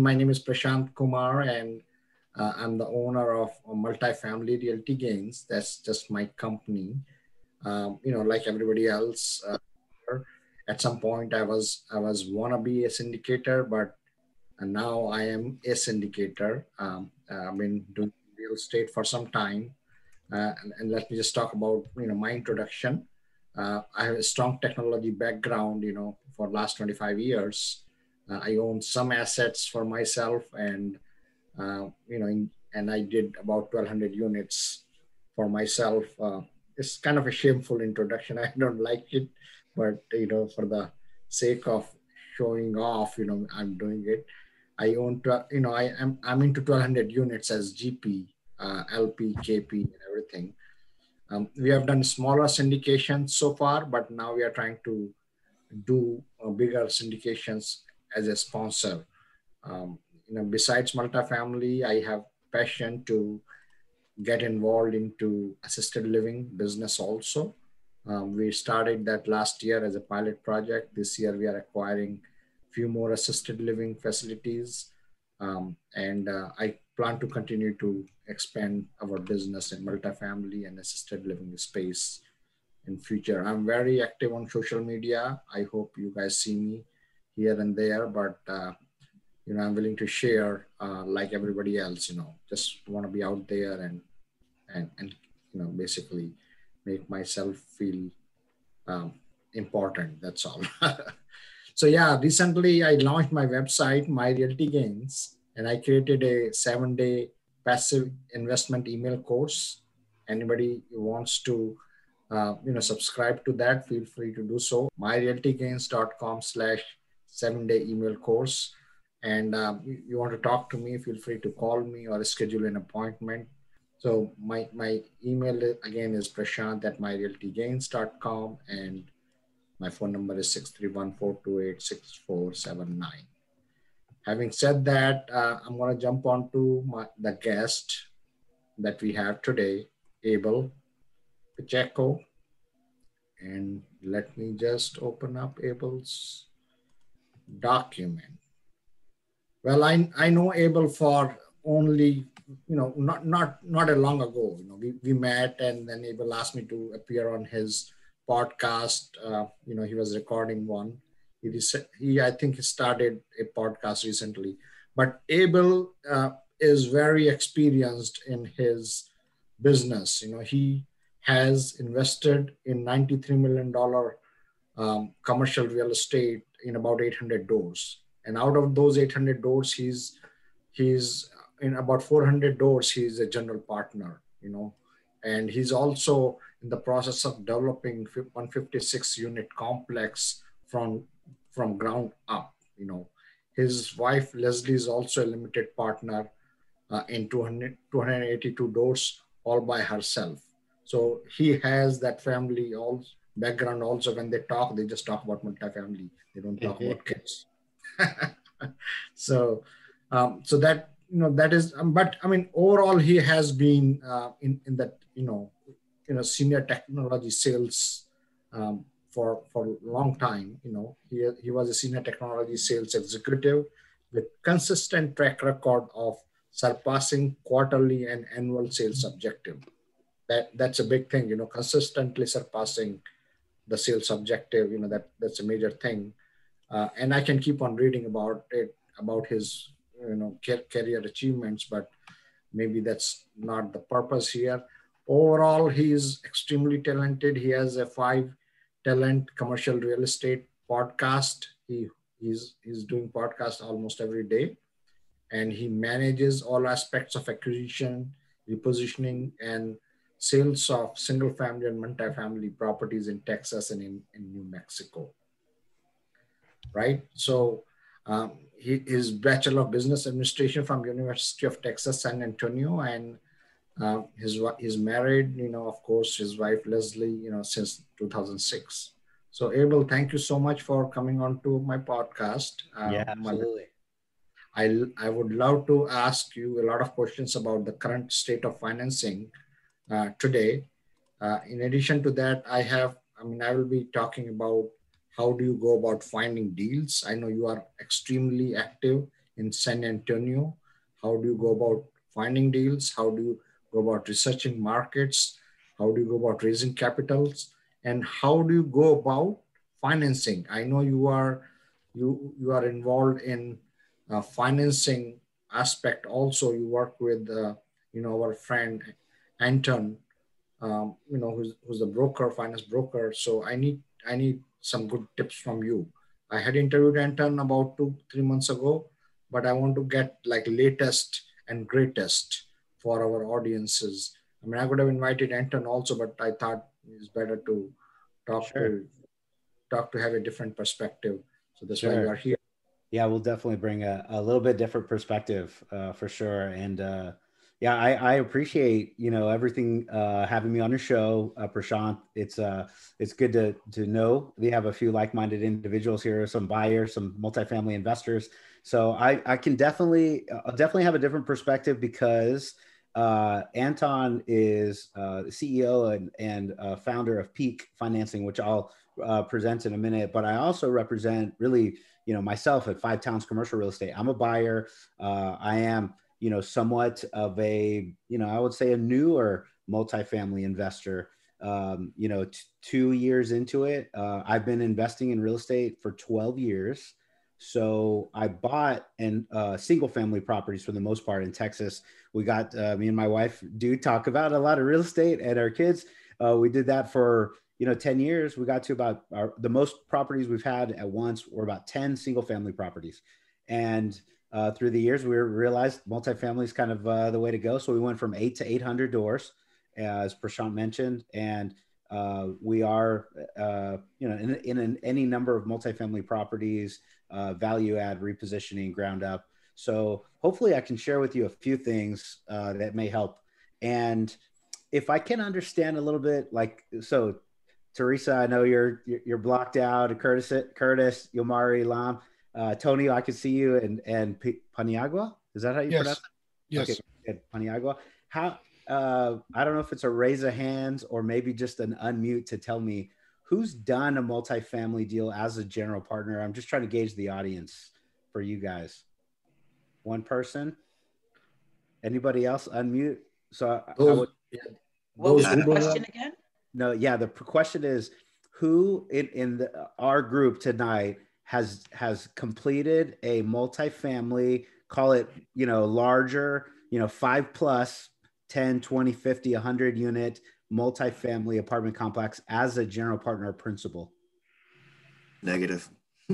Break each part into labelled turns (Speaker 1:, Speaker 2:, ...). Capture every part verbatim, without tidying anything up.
Speaker 1: again, my name is Prashant Kumar, and uh, I'm the owner of Multifamily Realty Gains. That's just my company. Um, you know, like everybody else, uh, at some point I was I was wanna be a syndicator, but and now I am a syndicator. Um, uh, I've been doing real estate for some time, uh, and, and let me just talk about you know my introduction. Uh, I have a strong technology background. You know, for last twenty-five years, uh, I own some assets for myself, and uh, you know, in, and I did about twelve hundred units for myself. Uh, it's kind of a shameful introduction. I don't like it, but you know, for the sake of showing off, you know, I'm doing it. I own, you know, I am I'm into twelve hundred units as G P, uh, L P, K P, and everything. Um, we have done smaller syndications so far, but now we are trying to do uh, bigger syndications as a sponsor. Um, you know, besides multifamily, I have passion to get involved into assisted living business also. Um, we started that last year as a pilot project. This year we are acquiring few more assisted living facilities. Um, and uh, I plan to continue to expand our business in multifamily and assisted living space in future. I'm very active on social media. I hope you guys see me here and there, but uh, you know, I'm willing to share uh, like everybody else, you know, just want to be out there and, and, and, you know, basically make myself feel um, important. That's all. So yeah, recently I launched my website, My Realty Gains, and I created a seven day passive investment email course. Anybody who wants to, uh, you know, subscribe to that, feel free to do so. my realty gains dot com slash seven day email course. And um, you, you want to talk to me, feel free to call me or schedule an appointment. So my, my email again is prashant at my realty gains dot com, and my phone number is six three one, four two eight, six four seven nine. Having said that, uh, I'm going to jump on to my, the guest that we have today, Abel Pacheco. And let me just open up Abel's document. Well, I, I know Abel for only, you know, not not not a long ago. You know, we, we met, and then Abel asked me to appear on his podcast. Uh, you know, he was recording one. He, he I think he started a podcast recently. But Abel uh, is very experienced in his business. You know, he has invested in ninety-three million dollars um, commercial real estate in about eight hundred doors. And out of those eight hundred doors, he's he's in about four hundred doors. He's a general partner, you know, and he's also in the process of developing one fifty-six unit complex from from ground up. You know, his wife Leslie is also a limited partner uh, in two hundred, two hundred eighty-two doors all by herself. So he has that family all background also. When they talk, they just talk about multifamily. They don't talk about kids. so, um, so that you know that is. Um, but I mean, overall, he has been uh, in in that you know, you know, senior technology sales um, for for a long time. You know, he he was a senior technology sales executive with consistent track record of surpassing quarterly and annual sales objective. That that's a big thing. You know, consistently surpassing the sales objective. You know, that that's a major thing. Uh, and I can keep on reading about it, about his, you know, career achievements, but maybe that's not the purpose here. Overall, he is extremely talented. He has a five talent commercial real estate podcast. He he's he's doing podcast almost every day, and he manages all aspects of acquisition, repositioning, and sales of single family and multi-family properties in Texas and in, in New Mexico. Right? So um, he is Bachelor of Business Administration from University of Texas, San Antonio, and uh, his he's married, you know, of course, his wife Leslie, you know, since two thousand six. So Abel, thank you so much for coming on to my podcast.
Speaker 2: Yeah, uh, absolutely.
Speaker 1: I, I would love to ask you a lot of questions about the current state of financing uh, today. Uh, in addition to that, I have, I mean, I will be talking about how do you go about finding deals. I know you are extremely active in San Antonio? How do you go about finding deals? How do you go about researching markets? How do you go about raising capitals? And how do you go about financing? I know you are you you are involved in uh, financing aspect also. You work with uh, you know our friend Anton, um, you know, who's, who's a broker, finance broker. So I need I need some good tips from you. I had interviewed Anton about two three months ago, but I want to get like latest and greatest for our audiences. I mean, I could have invited Anton also, but I thought it's better to talk
Speaker 2: Sure.
Speaker 1: to talk to have a different perspective. So that's why you
Speaker 2: Sure.
Speaker 1: are here.
Speaker 2: Yeah, we'll definitely bring a, a little bit different perspective uh, for sure. And uh, yeah, I, I appreciate, you know, everything uh, having me on your show, uh, Prashant. It's uh, it's good to to know we have a few like-minded individuals here, some buyers, some multifamily investors. So I I can definitely I'll definitely have a different perspective because uh, Anton is uh, the C E O and and uh, founder of Peak Financing, which I'll uh, present in a minute. But I also represent really, you know, myself at Five Towns Commercial Real Estate. I'm a buyer. Uh, I am, you know, somewhat of a, you know, I would say a newer multifamily investor. Um, you know, t- two years into it, uh, I've been investing in real estate for twelve years. So I bought and uh, single family properties for the most part in Texas. We got uh, me and my wife do talk about a lot of real estate and our kids. Uh, we did that for, you know, ten years. We got to about our, the most properties we've had at once were about ten single family properties. And uh, through the years, we realized multifamily is kind of uh, the way to go. So we went from eight to eight hundred doors, as Prashant mentioned. And uh, we are, uh, you know, in, in an, any number of multifamily properties, uh, value add, repositioning, ground up. So hopefully I can share with you a few things uh, that may help. And if I can understand a little bit, like, so Teresa, I know you're you're blocked out. Curtis, Curtis, Yomari, Lam, uh, Tony, I can see you, and and P- Paniagua. Is that how you pronounce
Speaker 3: Yes.
Speaker 2: it? Okay,
Speaker 3: Yes.
Speaker 2: good. Paniagua. How? Uh, I don't know if it's a raise of hands or maybe just an unmute to tell me who's done a multifamily deal as a general partner. I'm just trying to gauge the audience for you guys. One person. Anybody else unmute? So I, I
Speaker 1: Those,
Speaker 2: would.
Speaker 1: yeah,
Speaker 4: What
Speaker 1: those
Speaker 4: was
Speaker 1: who
Speaker 4: the
Speaker 1: don't
Speaker 4: question
Speaker 1: want,
Speaker 4: again?
Speaker 2: No, yeah. The question is, who in in the, our group tonight has has completed a multifamily, call it, you know, larger, you know, five plus, ten, twenty, fifty, one hundred unit multifamily apartment complex as a general partner or principal?
Speaker 5: Negative.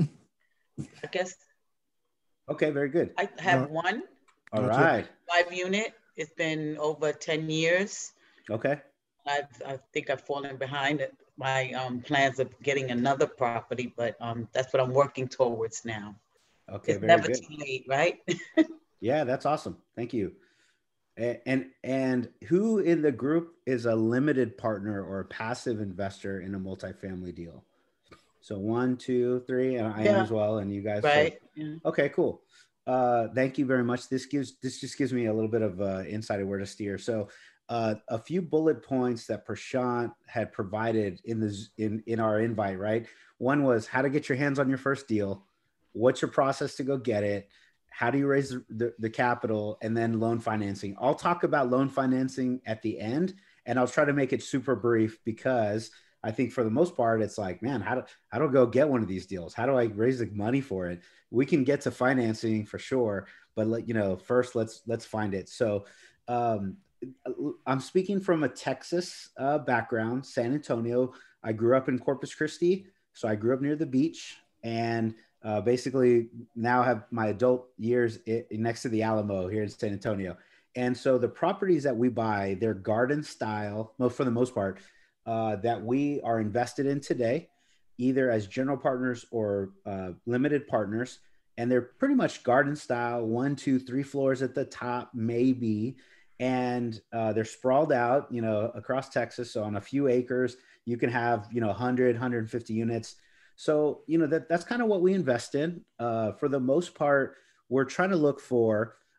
Speaker 4: I guess
Speaker 2: Okay, very good.
Speaker 4: I have
Speaker 3: No,
Speaker 4: one
Speaker 2: All
Speaker 3: not yet.
Speaker 2: right.
Speaker 4: five unit. It's been over ten years.
Speaker 2: Okay.
Speaker 4: I I think I've fallen behind it. My um, plans of getting another property, but um, that's what I'm working towards now.
Speaker 2: Okay,
Speaker 4: It's
Speaker 2: very
Speaker 4: never
Speaker 2: good.
Speaker 4: too late, right?
Speaker 2: Yeah, that's awesome. Thank you. A- And and who in the group is a limited partner or a passive investor in a multifamily deal? So one, two, three, and I am
Speaker 4: Yeah,
Speaker 2: as well, and you guys. So
Speaker 4: right. Yeah.
Speaker 2: okay, cool. Uh, thank you very much. This gives this just gives me a little bit of uh, insight of where to steer. So uh, a few bullet points that Prashant had provided in the z- in in our invite. Right, one was how to get your hands on your first deal. What's your process to go get it? How do you raise the, the, the capital, and then loan financing? I'll talk about loan financing at the end, and I'll try to make it super brief because I think for the most part, it's like, man, how do how do I go get one of these deals? How do I raise the money for it? We can get to financing for sure, but let, you know, first let's let's find it. So um, I'm speaking from a Texas uh, background, San Antonio. I grew up in Corpus Christi, so I grew up near the beach, and uh, basically now have my adult years I- next to the Alamo here in San Antonio. And so the properties that we buy, they're garden style, most for the most part, uh, that we are invested in today, either as general partners or uh, limited partners. And they're pretty much garden style, one, two, three floors at the top, maybe. And uh, they're sprawled out, you know, across Texas. So on a few acres, you can have, you know, one hundred, one hundred fifty units. So, you know, that that's kind of what we invest in. Uh, for the most part, we're trying to look for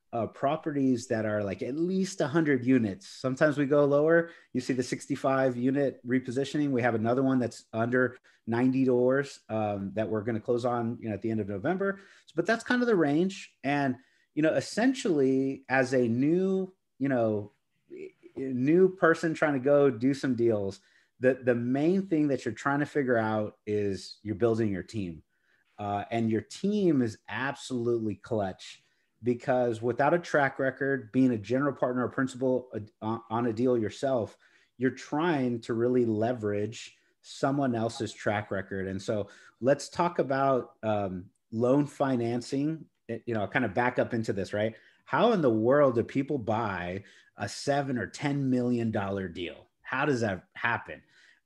Speaker 2: uh, properties that are like at least one hundred units. Sometimes we go lower. You see the sixty-five unit repositioning. We have another one that's under ninety doors um, that we're going to close on, you know, at the end of November. So, but that's kind of the range. And, you know, essentially as a new, you know, new person trying to go do some deals, the, the main thing that you're trying to figure out is you're building your team. Uh, and your team is absolutely clutch, because without a track record, being a general partner or principal on a deal yourself, you're trying to really leverage someone else's track record. And so let's talk about um, loan financing, you know, kind of back up into this, right? How in the world do people buy a seven or ten million dollar deal? How does that happen?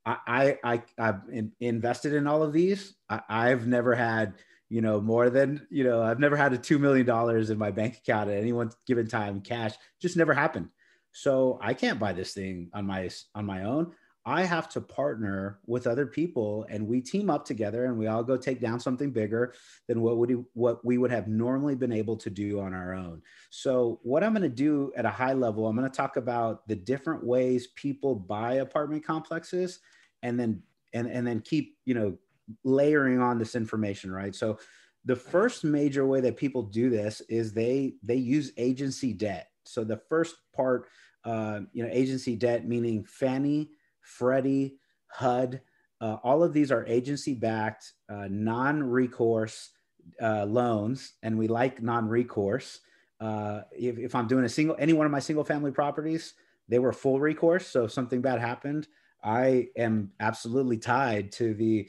Speaker 2: I, I, I've in, invested in all of these. I, I've never had, you know, more than, you know, I've never had a two million dollars in my bank account at any one given time, cash. Just never happened. So I can't buy this thing on my, on my own. I have to partner with other people, and we team up together, and we all go take down something bigger than what would what we would have normally been able to do on our own. So what I'm going to do at a high level, I'm going to talk about the different ways people buy apartment complexes, and then and and then keep, you know, layering on this information, right? So the first major way that people do this is they they use agency debt. So the first part, uh, you know, agency debt, meaning Fannie, Freddie, H U D, uh, all of these are agency-backed, uh, non-recourse uh, loans, and we like non-recourse. Uh, if, if I'm doing a single, any one of my single-family properties, they were full recourse. So if something bad happened, I am absolutely tied to the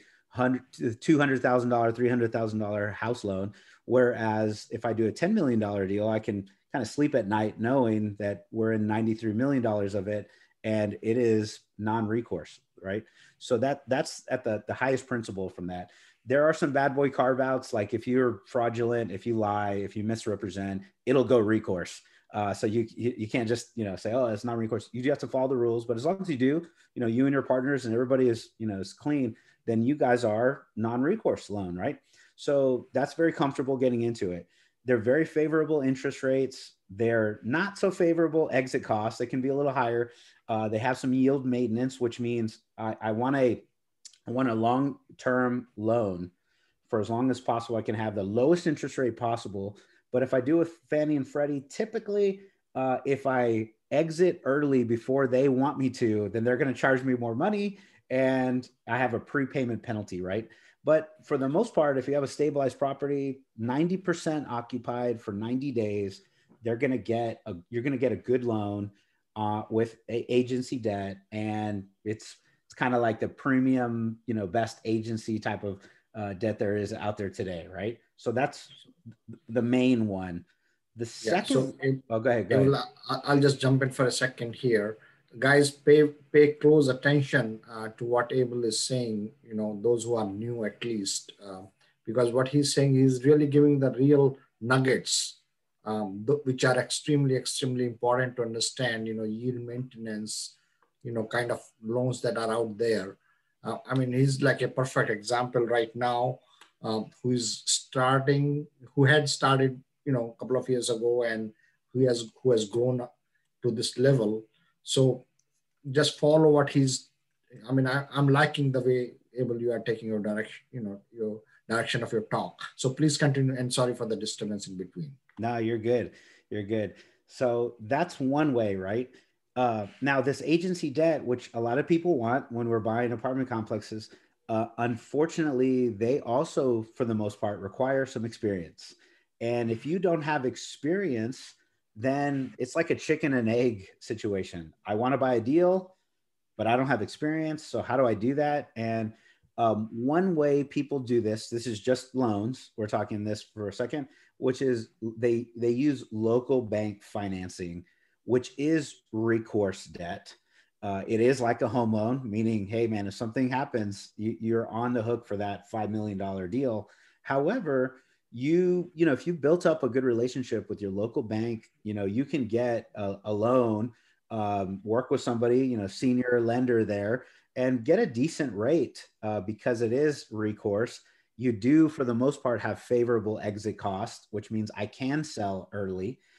Speaker 2: two hundred thousand dollars, three hundred thousand dollars house loan. Whereas if I do a ten million dollars deal, I can kind of sleep at night knowing that we're in ninety-three million dollars of it, and it is non-recourse, right? So that that's at the, the highest principle from that. There are some bad boy carve outs, like if you're fraudulent, if you lie, if you misrepresent, it'll go recourse. Uh, so you, you you can't just, you know, say, oh, it's not recourse. You do have to follow the rules, but as long as you do, you know, you and your partners and everybody is, you know, is clean, then you guys are non-recourse loan, right? So that's very comfortable getting into it. They're very favorable interest rates. They're not so favorable exit costs. They can be a little higher. Uh, they have some yield maintenance, which means I, I want a I want a long-term loan for as long as possible. I can have the lowest interest rate possible. But if I do with Fannie and Freddie, typically, uh, if I exit early before they want me to, then they're going to charge me more money, and I have a prepayment penalty, right? But for the most part, if you have a stabilized property, ninety percent occupied for ninety days, they're going to get a, you're going to get a good loan uh, with a agency debt, and it's it's kind of like the premium, you know, best agency type of uh, debt there is out there today, right? So that's the main one. The second,
Speaker 1: yeah, so it,
Speaker 2: oh, go ahead. Go
Speaker 1: will,
Speaker 2: ahead.
Speaker 1: I'll just jump in for a second here. Guys, pay pay close attention uh, to what Abel is saying. You know, those who are new at least, uh, because what he's saying, he's really giving the real nuggets, um, which are extremely, extremely important to understand. You know, yield maintenance, you know, kind of loans that are out there. Uh, I mean, he's like a perfect example right now, um, who is starting, who had started, you know, a couple of years ago, and who has who has grown to this level. So just follow what he's, I mean, I, I'm liking the way, Abel, you are taking your direction, you know, your direction of your talk. So please continue, and sorry for the disturbance in between.
Speaker 2: No, you're good. You're good. So that's one way, right? Uh, now this agency debt, which a lot of people want when we're buying apartment complexes, uh, unfortunately, they also, for the most part, require some experience. And if you don't have experience, then it's like a chicken and egg situation. I want to buy a deal, but I don't have experience. So how do I do that? And um, one way people do this, this is just loans. We're talking this for a second, which is they, they use local bank financing, which is recourse debt. Uh, it is like a home loan, meaning, hey man, if something happens, you, you're on the hook for that five million dollars deal. However, you, you know, if you built up a good relationship with your local bank, you know, you can get a, a loan, um, work with somebody, you know, senior lender there, and get a decent rate uh, because it is recourse. You do, for the most part, have favorable exit costs, which means I can sell early.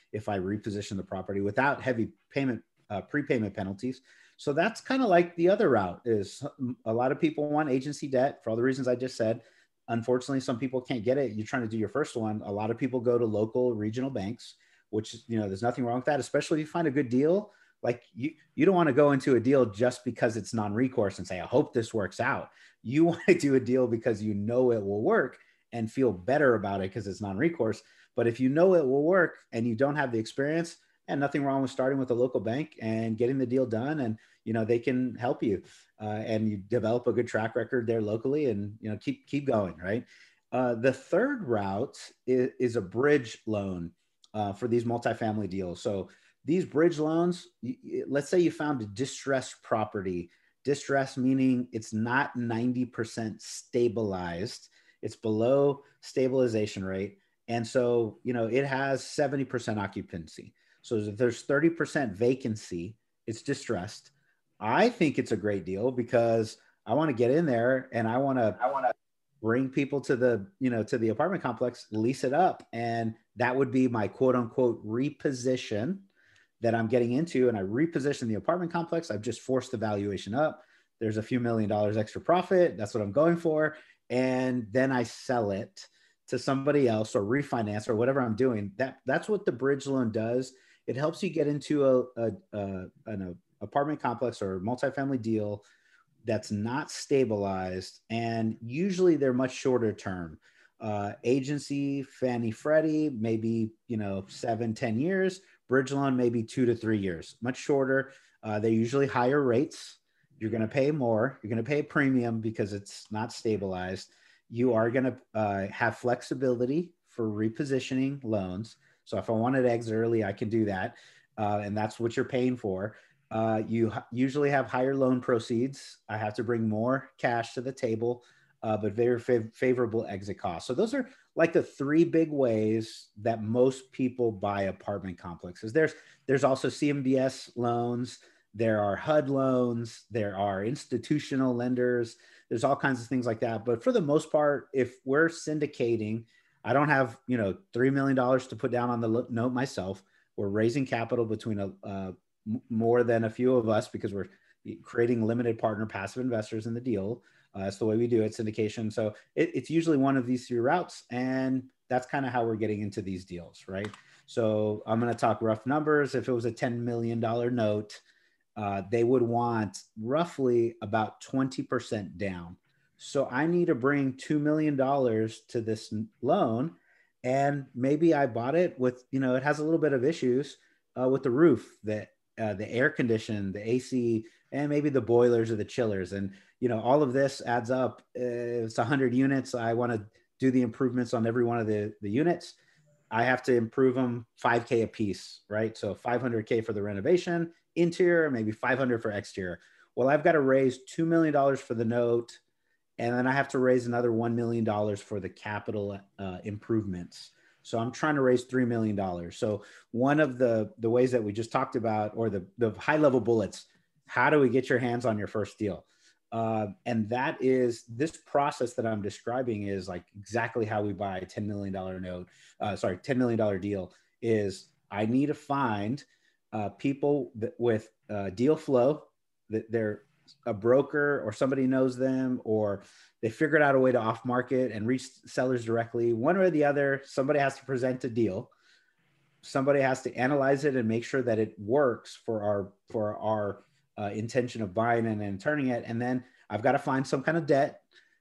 Speaker 2: if I reposition the property without heavy payment, uh, prepayment penalties. So that's kind of like the other route. Is a lot of people want agency debt for all the reasons I just said. Unfortunately, some people can't get it. You're trying to do your first one. A lot of people go to local regional banks, which, you know, there's nothing wrong with that, especially if you find a good deal. Like you, you don't want to go into a deal just because it's non-recourse and say, I hope this works out. You want to do a deal because you know it will work and feel better about it because it's non-recourse. But if you know it will work and you don't have the experience, and nothing wrong with starting with a local bank and getting the deal done. And, you know, they can help you uh, and you develop a good track record there locally and, you know, keep, keep going. Right. Uh, the third route is, is a bridge loan uh, for these multifamily deals. So these bridge loans, let's say you found a distressed property, distressed meaning it's not ninety percent stabilized. It's below stabilization rate. And so, you know, it has seventy percent occupancy. So if there's thirty percent vacancy, it's distressed. I think it's a great deal because I want to get in there and I want to I want to bring people to the, you know, to the apartment complex, lease it up. And that would be my quote unquote reposition that I'm getting into. And I reposition the apartment complex. I've just forced the valuation up. There's a few million dollars extra profit. That's what I'm going for. And then I sell it to somebody else or refinance or whatever I'm doing. That that's what the bridge loan does. It helps you get into a, a, a an apartment complex or multifamily deal that's not stabilized, and usually they're much shorter term. Uh, agency, Fannie Freddie, maybe you know seven, ten years. Bridge loan, maybe two to three years, much shorter. Uh, they're usually higher rates. You're going to pay more. You're going to pay a premium because it's not stabilized. You are going to uh, have flexibility for repositioning loans. So if I wanted to exit early, I can do that. Uh, and that's what you're paying for. Uh, you ha- usually have higher loan proceeds. I have to bring more cash to the table, uh, but very fav- favorable exit costs. So those are like the three big ways that most people buy apartment complexes. There's, there's also C M B S loans. There are H U D loans. There are institutional lenders. There's all kinds of things like that. But for the most part, if we're syndicating, I don't have, you know, three million dollars to put down on the note myself. We're raising capital between a, uh, m- more than a few of us because we're creating limited partner passive investors in the deal. Uh, that's the way we do it, syndication. So it, it's usually one of these three routes. And that's kind of how we're getting into these deals, right? So I'm going to talk rough numbers. If it was a ten million dollars note, uh, they would want roughly about twenty percent down. So I need to bring two million dollars to this loan. And maybe I bought it with, you know, it has a little bit of issues uh, with the roof, the, uh, the air condition, the A C, and maybe the boilers or the chillers. And, you know, all of this adds up. Uh, it's one hundred units. I want to do the improvements on every one of the, the units. I have to improve them five K a piece, right? So five hundred K for the renovation, interior, maybe five hundred for exterior. Well, I've got to raise two million dollars for the note. And then I have to raise another one million dollars for the capital uh, improvements. So I'm trying to raise three million dollars. So one of the, the ways that we just talked about, or the, the high level bullets, how do we get your hands on your first deal? Uh, and that is, this process that I'm describing is like exactly how we buy a ten million dollars note, uh, sorry, ten million dollars deal is I need to find uh, people that, with uh, deal flow, that they're a broker or somebody knows them, or they figured out a way to off market and reach sellers directly. One or the other, somebody has to present a deal. Somebody has to analyze it and make sure that it works for our, for our uh, intention of buying and then turning it. And then I've got to find some kind of debt,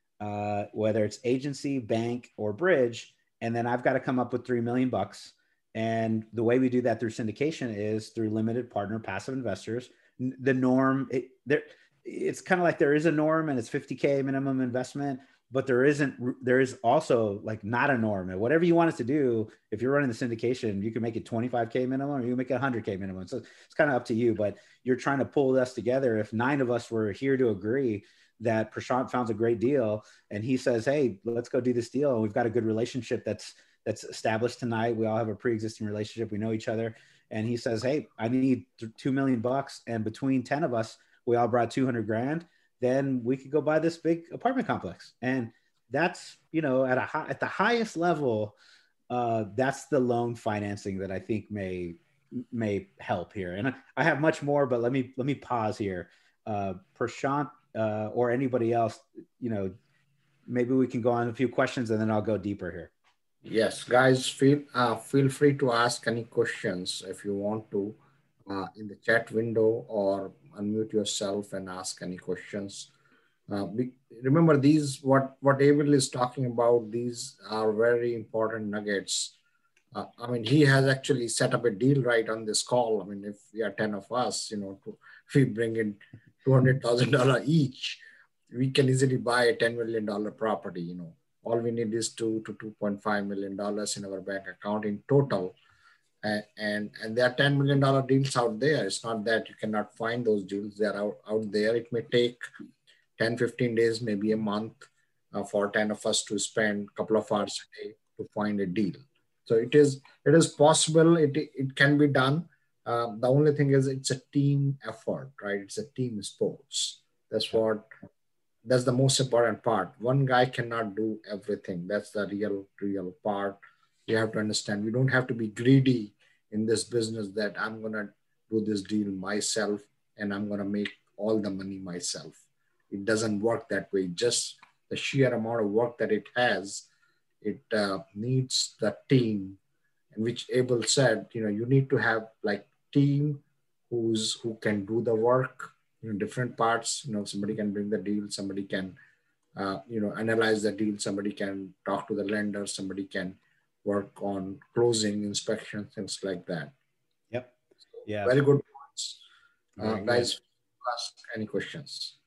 Speaker 2: uh, whether it's agency, bank, or bridge. And then I've got to come up with three million bucks. And the way we do that through syndication is through limited partner passive investors. The norm, it, there, it's kind of like there is a norm and it's fifty K minimum investment, but there isn't, there is also like not a norm. And whatever you want it to do, if you're running the syndication, you can make it twenty-five K minimum or you can make it one hundred K minimum. So it's kind of up to you, but you're trying to pull us together. If nine of us were here to agree that Prashant found a great deal and he says, hey, let's go do this deal. And we've got a good relationship that's, that's established tonight. We all have a pre-existing relationship. We know each other. And he says, hey, I need two million bucks. And between ten of us, we all brought two hundred grand, then we could go buy this big apartment complex. And that's, you know, at a high, at the highest level, uh, that's the loan financing that I think may may help here. And I have much more, but let me let me pause here. Uh, Prashant uh, or anybody else, you know, maybe we can go on a few questions and then I'll go deeper here.
Speaker 1: Yes, guys, feel uh, feel free to ask any questions if you want to uh, in the chat window, or unmute yourself and ask any questions. Uh, be, remember, these what what Abel is talking about. These are very important nuggets. Uh, I mean, he has actually set up a deal right on this call. I mean, if we are ten of us, you know, to, if we bring in two hundred thousand dollars each, we can easily buy a ten million dollars property, you know. All we need is two to two point five million dollars in our bank account in total. And, and, and there are ten million dollars deals out there. It's not that you cannot find those deals. They're out, out there. It may take ten, fifteen days, maybe a month uh, for ten of us to spend a couple of hours a day to find a deal. So it is, it is possible. It, it can be done. Uh, the only thing is it's a team effort, right? It's a team sports. That's what, that's the most important part. One guy cannot do everything. That's the real, real part. You have to understand, we don't have to be greedy in this business that I'm going to do this deal myself and I'm going to make all the money myself. It doesn't work that way. Just the sheer amount of work that it has, it uh, needs the team. And which Abel said, you know, you need to have like team who's who can do the work, you know, different parts. You know, somebody can bring the deal, somebody can, uh, you know, analyze the deal, somebody can talk to the lender, somebody can work on closing, inspection, things like that.
Speaker 2: Yep. Yeah.
Speaker 1: Very good points. Uh,
Speaker 2: Very good.
Speaker 1: guys, ask any questions.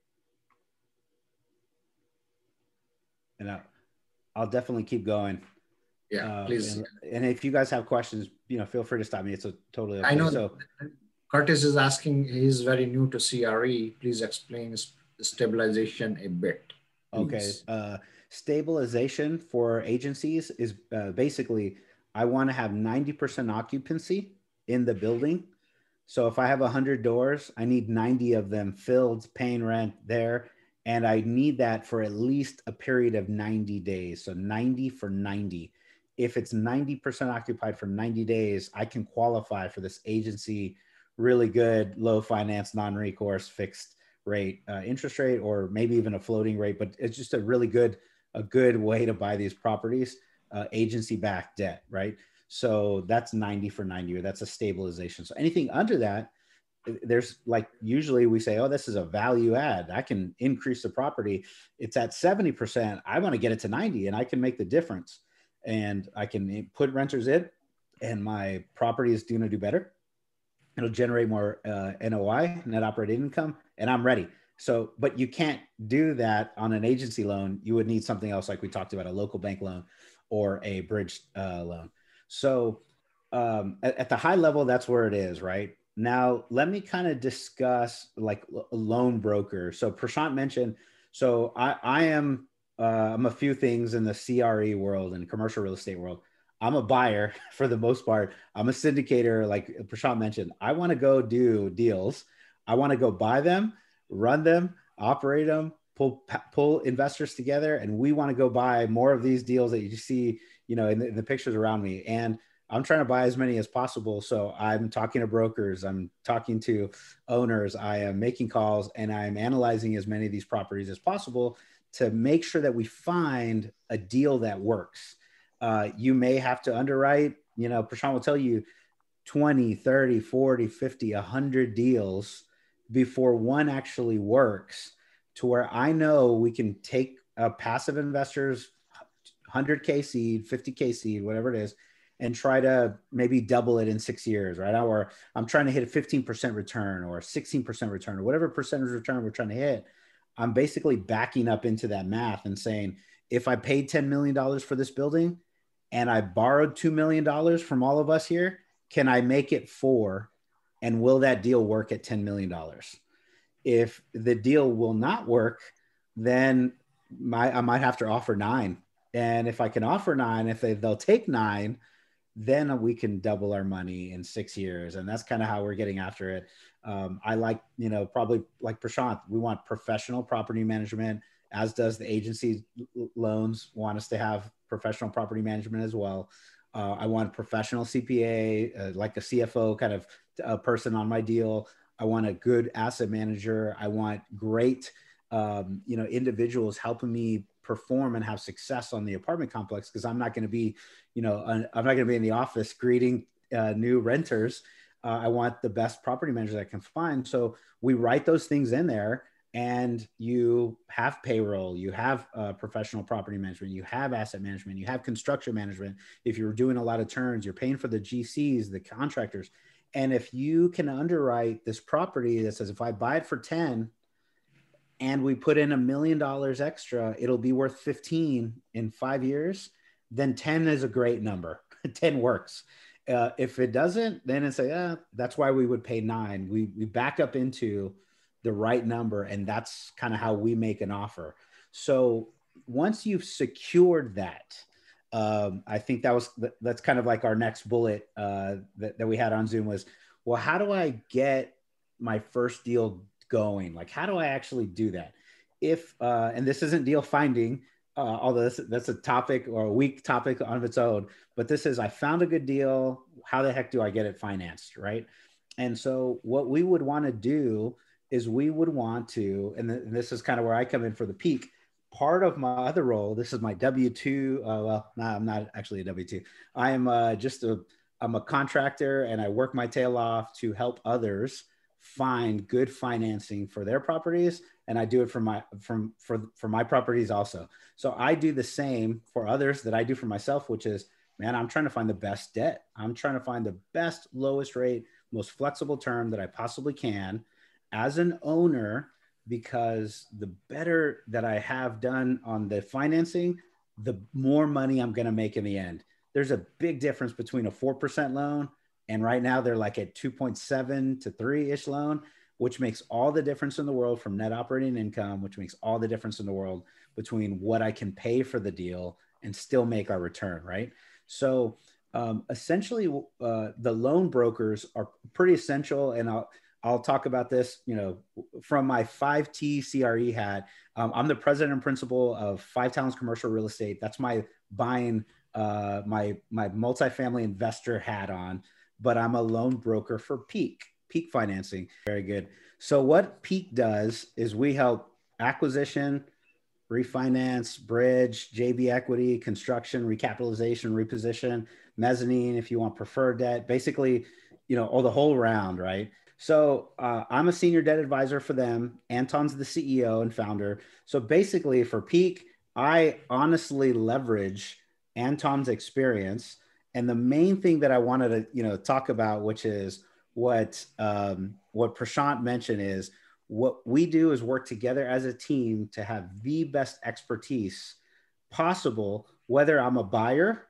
Speaker 2: And I'll, I'll definitely keep going.
Speaker 1: Yeah,
Speaker 2: uh,
Speaker 1: please.
Speaker 2: And, and if you guys have questions, you know, feel free to stop me. It's a totally okay.
Speaker 1: I know.
Speaker 2: So
Speaker 1: Curtis is asking, he's very new to C R E. Please explain stabilization a bit. Please.
Speaker 2: Okay. Uh, stabilization for agencies is uh, basically, I want to have ninety percent occupancy in the building. So if I have one hundred doors, I need ninety of them filled, paying rent there. And I need that for at least a period of ninety days. So ninety for ninety. If it's ninety percent occupied for ninety days, I can qualify for this agency, really good, low finance, non-recourse, fixed rate uh, interest rate, or maybe even a floating rate, but it's just a really good, a good way to buy these properties, uh, agency-backed debt, right? So that's ninety for ninety, or that's a stabilization. So anything under that, there's like, usually we say, oh, this is a value add. I can increase the property. It's at seventy percent. I want to get it to ninety and I can make the difference. And I can put renters in and my property is going to do better. It'll generate more uh, N O I, net operating income, and I'm ready. So, but you can't do that on an agency loan. You would need something else, like we talked about, a local bank loan or a bridge uh, loan. So um, at, at the high level, that's where it is, right? Now, let me kind of discuss like a loan broker. So Prashant mentioned, so I, I am, uh, I'm a few things in the C R E world and commercial real estate world. I'm a buyer for the most part. I'm a syndicator, like Prashant mentioned. I want to go do deals. I want to go buy them, run them, operate them, pull pull investors together, and we want to go buy more of these deals that you see, you know, in the, in the pictures around me. And I'm trying to buy as many as possible. So I'm talking to brokers, I'm talking to owners, I am making calls, and I'm analyzing as many of these properties as possible to make sure that we find a deal that works. Uh, you may have to underwrite, you know, Prashant will tell you twenty, thirty, forty, fifty, one hundred deals before one actually works, to where I know we can take a passive investor's one hundred K seed, fifty K seed, whatever it is, and try to maybe double it in six years, right? Or I'm trying to hit a fifteen percent return or a sixteen percent return or whatever percentage return we're trying to hit. I'm basically backing up into that math and saying, if I paid ten million dollars for this building and I borrowed two million dollars from all of us here, can I make it four? And will that deal work at ten million dollars? If the deal will not work, then my, I might have to offer nine. And if I can offer nine, if they, they'll take nine, then we can double our money in six years. And that's kind of how we're getting after it. Um, I like, you know, probably like Prashant, we want professional property management as does the agency loans want us to have professional property management as well. Uh, I want professional C P A, uh, like a C F O kind of a person on my deal. I want a good asset manager. I want great, um, you know, individuals helping me perform and have success on the apartment complex, because I'm not going to be, you know, I'm not going to be in the office greeting uh, new renters. Uh, I want the best property managers I can find. So we write those things in there, and you have payroll, you have uh, professional property management, you have asset management, you have construction management. If you're doing a lot of turns, you're paying for the G Cs, the contractors. And if you can underwrite this property that says, if I buy it for ten and we put in a million dollars extra, it'll be worth fifteen in five years, then ten is a great number. ten works. Uh, if it doesn't, then it's like, yeah, that's why we would pay nine. We, we back up into the right number. And that's kind of how we make an offer. So once you've secured that, um, I think that was, that's kind of like our next bullet uh, that, that we had on Zoom was, well, how do I get my first deal going? Like, how do I actually do that? If, uh, and this isn't deal finding, uh, although that's, that's a topic or a weak topic on its own, but this is, I found a good deal. How the heck do I get it financed? Right. And so what we would want to do is we would want to, and, th- and this is kind of where I come in for the peak. Part of my other role, this is my W two. Uh, well, no, I'm not actually a W two. I am uh, just a, I'm a contractor, and I work my tail off to help others find good financing for their properties. And I do it for my, from, for, for my properties also. So I do the same for others that I do for myself, which is, man, I'm trying to find the best debt. I'm trying to find the best, lowest rate, most flexible term that I possibly can as an owner, because the better that I have done on the financing, the more money I'm going to make in the end. There's a big difference between a four percent loan, and right now they're like at two point seven to three-ish loan, which makes all the difference in the world from net operating income, which makes all the difference in the world between what I can pay for the deal and still make our return, right? So um, essentially, uh, the loan brokers are pretty essential, and I'll, I'll talk about this, you know, from my five T C R E hat. Um, I'm the president and principal of Five Talents Commercial Real Estate. That's my buying, uh, my, my multifamily investor hat on, but I'm a loan broker for Peak, Peak Financing. Very good. So what Peak does is we help acquisition, refinance, bridge, J V equity, construction, recapitalization, reposition, mezzanine, if you want preferred debt, basically, you know, all the whole round, right? So uh, I'm a senior debt advisor for them. Anton's the C E O and founder. So basically for Peak, I honestly leverage Anton's experience. And the main thing that I wanted to, you know, talk about, which is what, um, what Prashant mentioned, is what we do is work together as a team to have the best expertise possible, whether I'm a buyer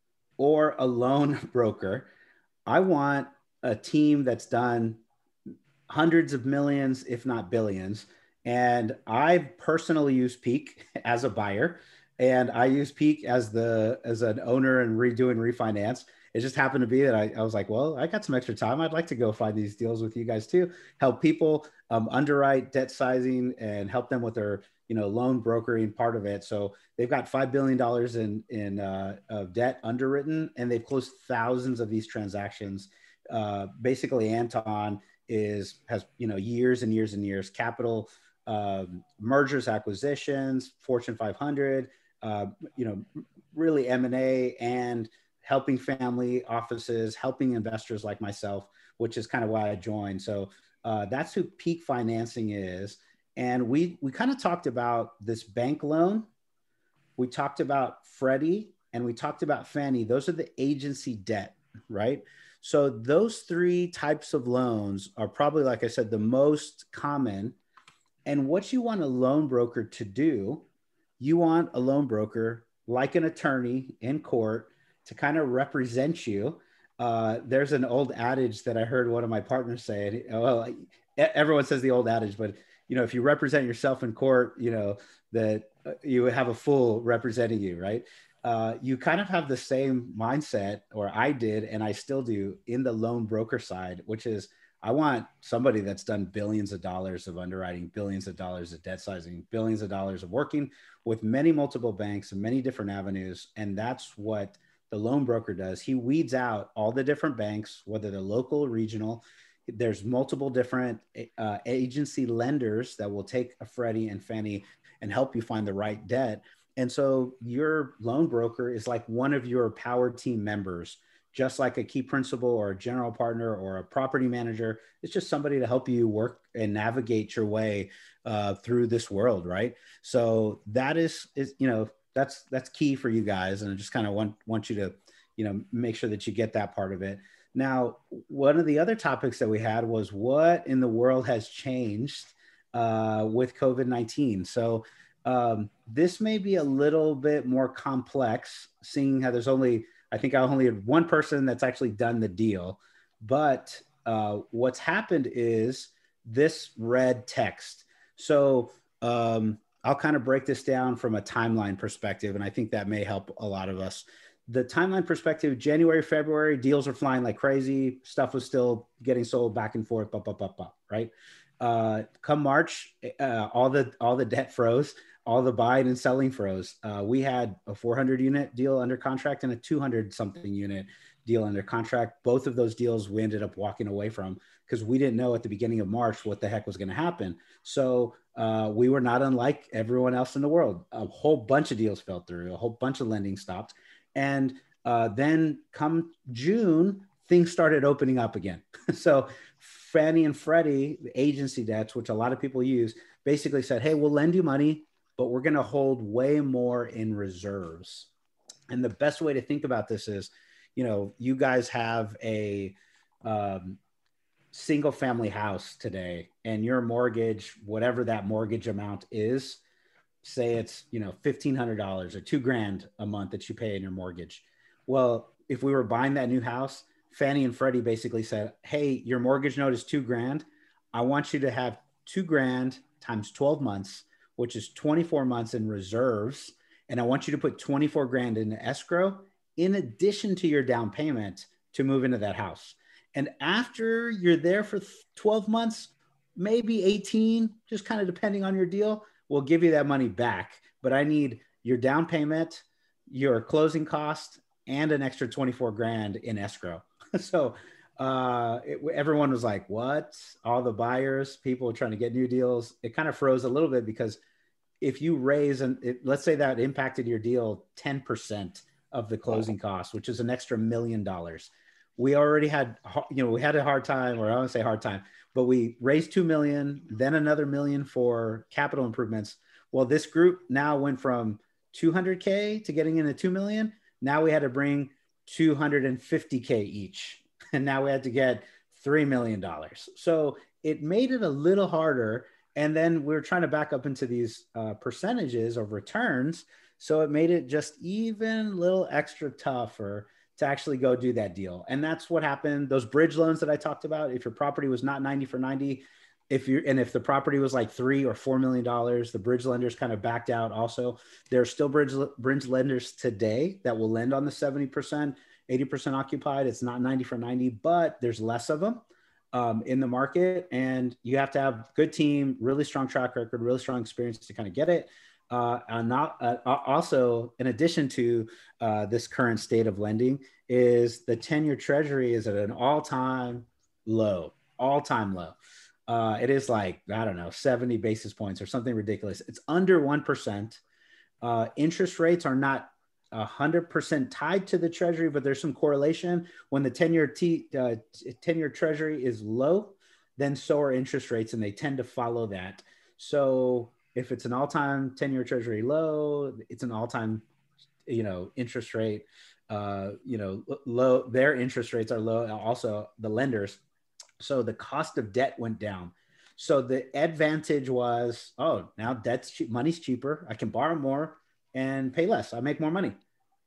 Speaker 2: or a loan broker. I want a team that's done hundreds of millions, if not billions. And I personally use Peak as a buyer, and I use Peak as the as an owner and redoing refinance. It just happened to be that I, I was like, well, I got some extra time. I'd like to go find these deals with you guys too. Help people um, underwrite debt sizing and help them with their, you know, loan brokering part of it. So they've got five billion dollars in, in uh, of debt underwritten, and they've closed thousands of these transactions. Uh, basically, Anton is has, you know, years and years and years, capital, um, mergers, acquisitions, Fortune five hundred, uh, you know, really M and A, and helping family offices, helping investors like myself, which is kind of why I joined. So uh, that's who Peak Financing is. And we, we kind of talked about this bank loan. We talked about Freddie, and we talked about Fannie. Those are the agency debt, right? So those three types of loans are probably, like I said, the most common. And what you want a loan broker to do, you want a loan broker like an attorney in court to kind of represent you. Uh, there's an old adage that I heard one of my partners say. Well, everyone says the old adage, but you know, if you represent yourself in court, you know, that you have a fool representing you, right? Uh, you kind of have the same mindset, or I did, and I still do, in the loan broker side, which is I want somebody that's done billions of dollars of underwriting, billions of dollars of debt sizing, billions of dollars of working with many multiple banks and many different avenues. And that's what the loan broker does. He weeds out all the different banks, whether they're local, regional. There's multiple different uh, agency lenders that will take a Freddie and Fannie and help you find the right debt. And so your loan broker is like one of your power team members, just like a key principal or a general partner or a property manager. It's just somebody to help you work and navigate your way uh, through this world, right? So that is, is, you know, that's that's key for you guys. And I just kind of want, want you to, you know, make sure that you get that part of it. Now, one of the other topics that we had was what in the world has changed uh, with COVID nineteen. So um, this may be a little bit more complex, seeing how there's only, I think I only had one person that's actually done the deal. But uh, what's happened is this red text. So um, I'll kind of break this down from a timeline perspective, and I think that may help a lot of us. The timeline perspective, January, February, deals are flying like crazy. Stuff was still getting sold back and forth, blah, blah, blah, blah, right? Uh, come March, uh, all the all the debt froze, all the buying and selling froze. Uh, we had a four hundred unit deal under contract and a two hundred something unit deal under contract. Both of those deals we ended up walking away from because we didn't know at the beginning of March what the heck was going to happen. So uh, we were not unlike everyone else in the world. A whole bunch of deals fell through, a whole bunch of lending stopped. And uh, then come June, things started opening up again. So Fannie and Freddie, the agency debts, which a lot of people use, basically said, hey, we'll lend you money, but we're going to hold way more in reserves. And the best way to think about this is, you know, you guys have a um, single family house today, and your mortgage, whatever that mortgage amount is, say it's, you know, fifteen hundred dollars or two grand a month that you pay in your mortgage. Well, if we were buying that new house, Fannie and Freddie basically said, hey, your mortgage note is two grand. I want you to have two grand times twelve months, which is twenty-four months in reserves. And I want you to put twenty-four grand in escrow in addition to your down payment to move into that house. And after you're there for twelve months, maybe eighteen, just kind of depending on your deal, we'll give you that money back. But I need your down payment, your closing cost, and an extra twenty-four grand in escrow. So uh, it, everyone was like, what? All the buyers, people trying to get new deals. It kind of froze a little bit because if you raise, and let's say that impacted your deal ten percent of the closing cost, which is an extra million dollars. We already had, you know, we had a hard time, or I don't want to say hard time, but we raised two million, then another million for capital improvements. Well, this group now went from two hundred K to getting into two million. Now we had to bring two hundred fifty K each. And now we had to get three million dollars. So it made it a little harder. And then we were trying to back up into these uh, percentages of returns. So it made it just even a little extra tougher to actually go do that deal. And that's what happened. Those bridge loans that I talked about, if your property was not ninety for ninety, if you and if the property was like three or four million dollars, the bridge lenders kind of backed out. Also, there are still bridge bridge lenders today that will lend on the seventy percent, eighty percent occupied. It's not ninety for ninety, but there's less of them um, in the market, and you have to have good team, really strong track record, really strong experience to kind of get it. Uh, and not uh, also, in addition to uh, this current state of lending, is the ten-year Treasury is at an all-time low, all-time low. Uh, it is like, I don't know, seventy basis points or something ridiculous. It's under one percent. Uh, interest rates are not one hundred percent tied to the Treasury, but there's some correlation. When the ten-year T, uh, ten-year Treasury is low, then so are interest rates, and they tend to follow that. So if it's an all-time ten-year Treasury low, it's an all-time, you know, interest rate, uh, you know, low. Their interest rates are low. Also, the lenders. So the cost of debt went down. So the advantage was, oh, now debt's cheap, money's cheaper. I can borrow more and pay less. I make more money,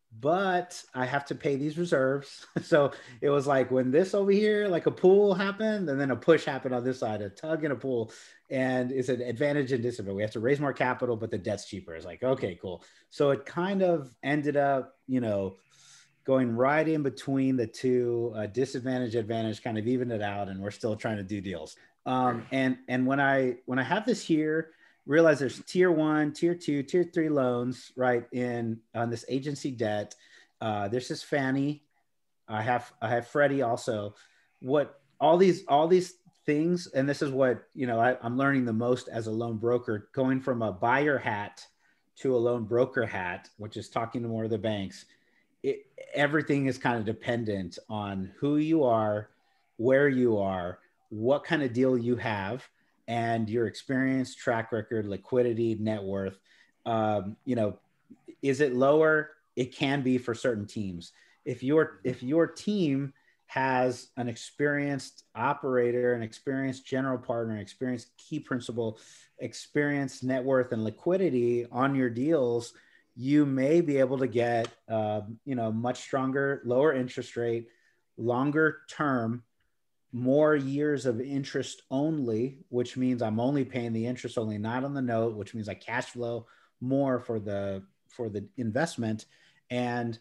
Speaker 2: but I have to pay these reserves. So it was like when this over here, like a pull happened, and then a push happened on this side, a tug and a pull. And it's an advantage and disadvantage. We have to raise more capital, but the debt's cheaper. It's like, okay, cool. So it kind of ended up, you know, going right in between the two, uh, disadvantage, advantage, kind of even it out, and we're still trying to do deals. Um, and and when I when I have this here, realize there's tier one, tier two, tier three loans, right, in on this agency debt. Uh, there's this Fannie. I have I have Freddie also. What all these all these things, and this is what you know I, I'm learning the most as a loan broker, going from a buyer hat to a loan broker hat, which is talking to more of the banks. It, everything is kind of dependent on who you are, where you are, what kind of deal you have, and your experience, track record, liquidity, net worth. Um, you know, is it lower? It can be for certain teams. If your if your team has an experienced operator, an experienced general partner, an experienced key principal, experienced net worth and liquidity on your deals, you may be able to get, uh, you know, much stronger, lower interest rate, longer term, more years of interest only, which means I'm only paying the interest only, not on the note, which means I cash flow more for the for the investment, and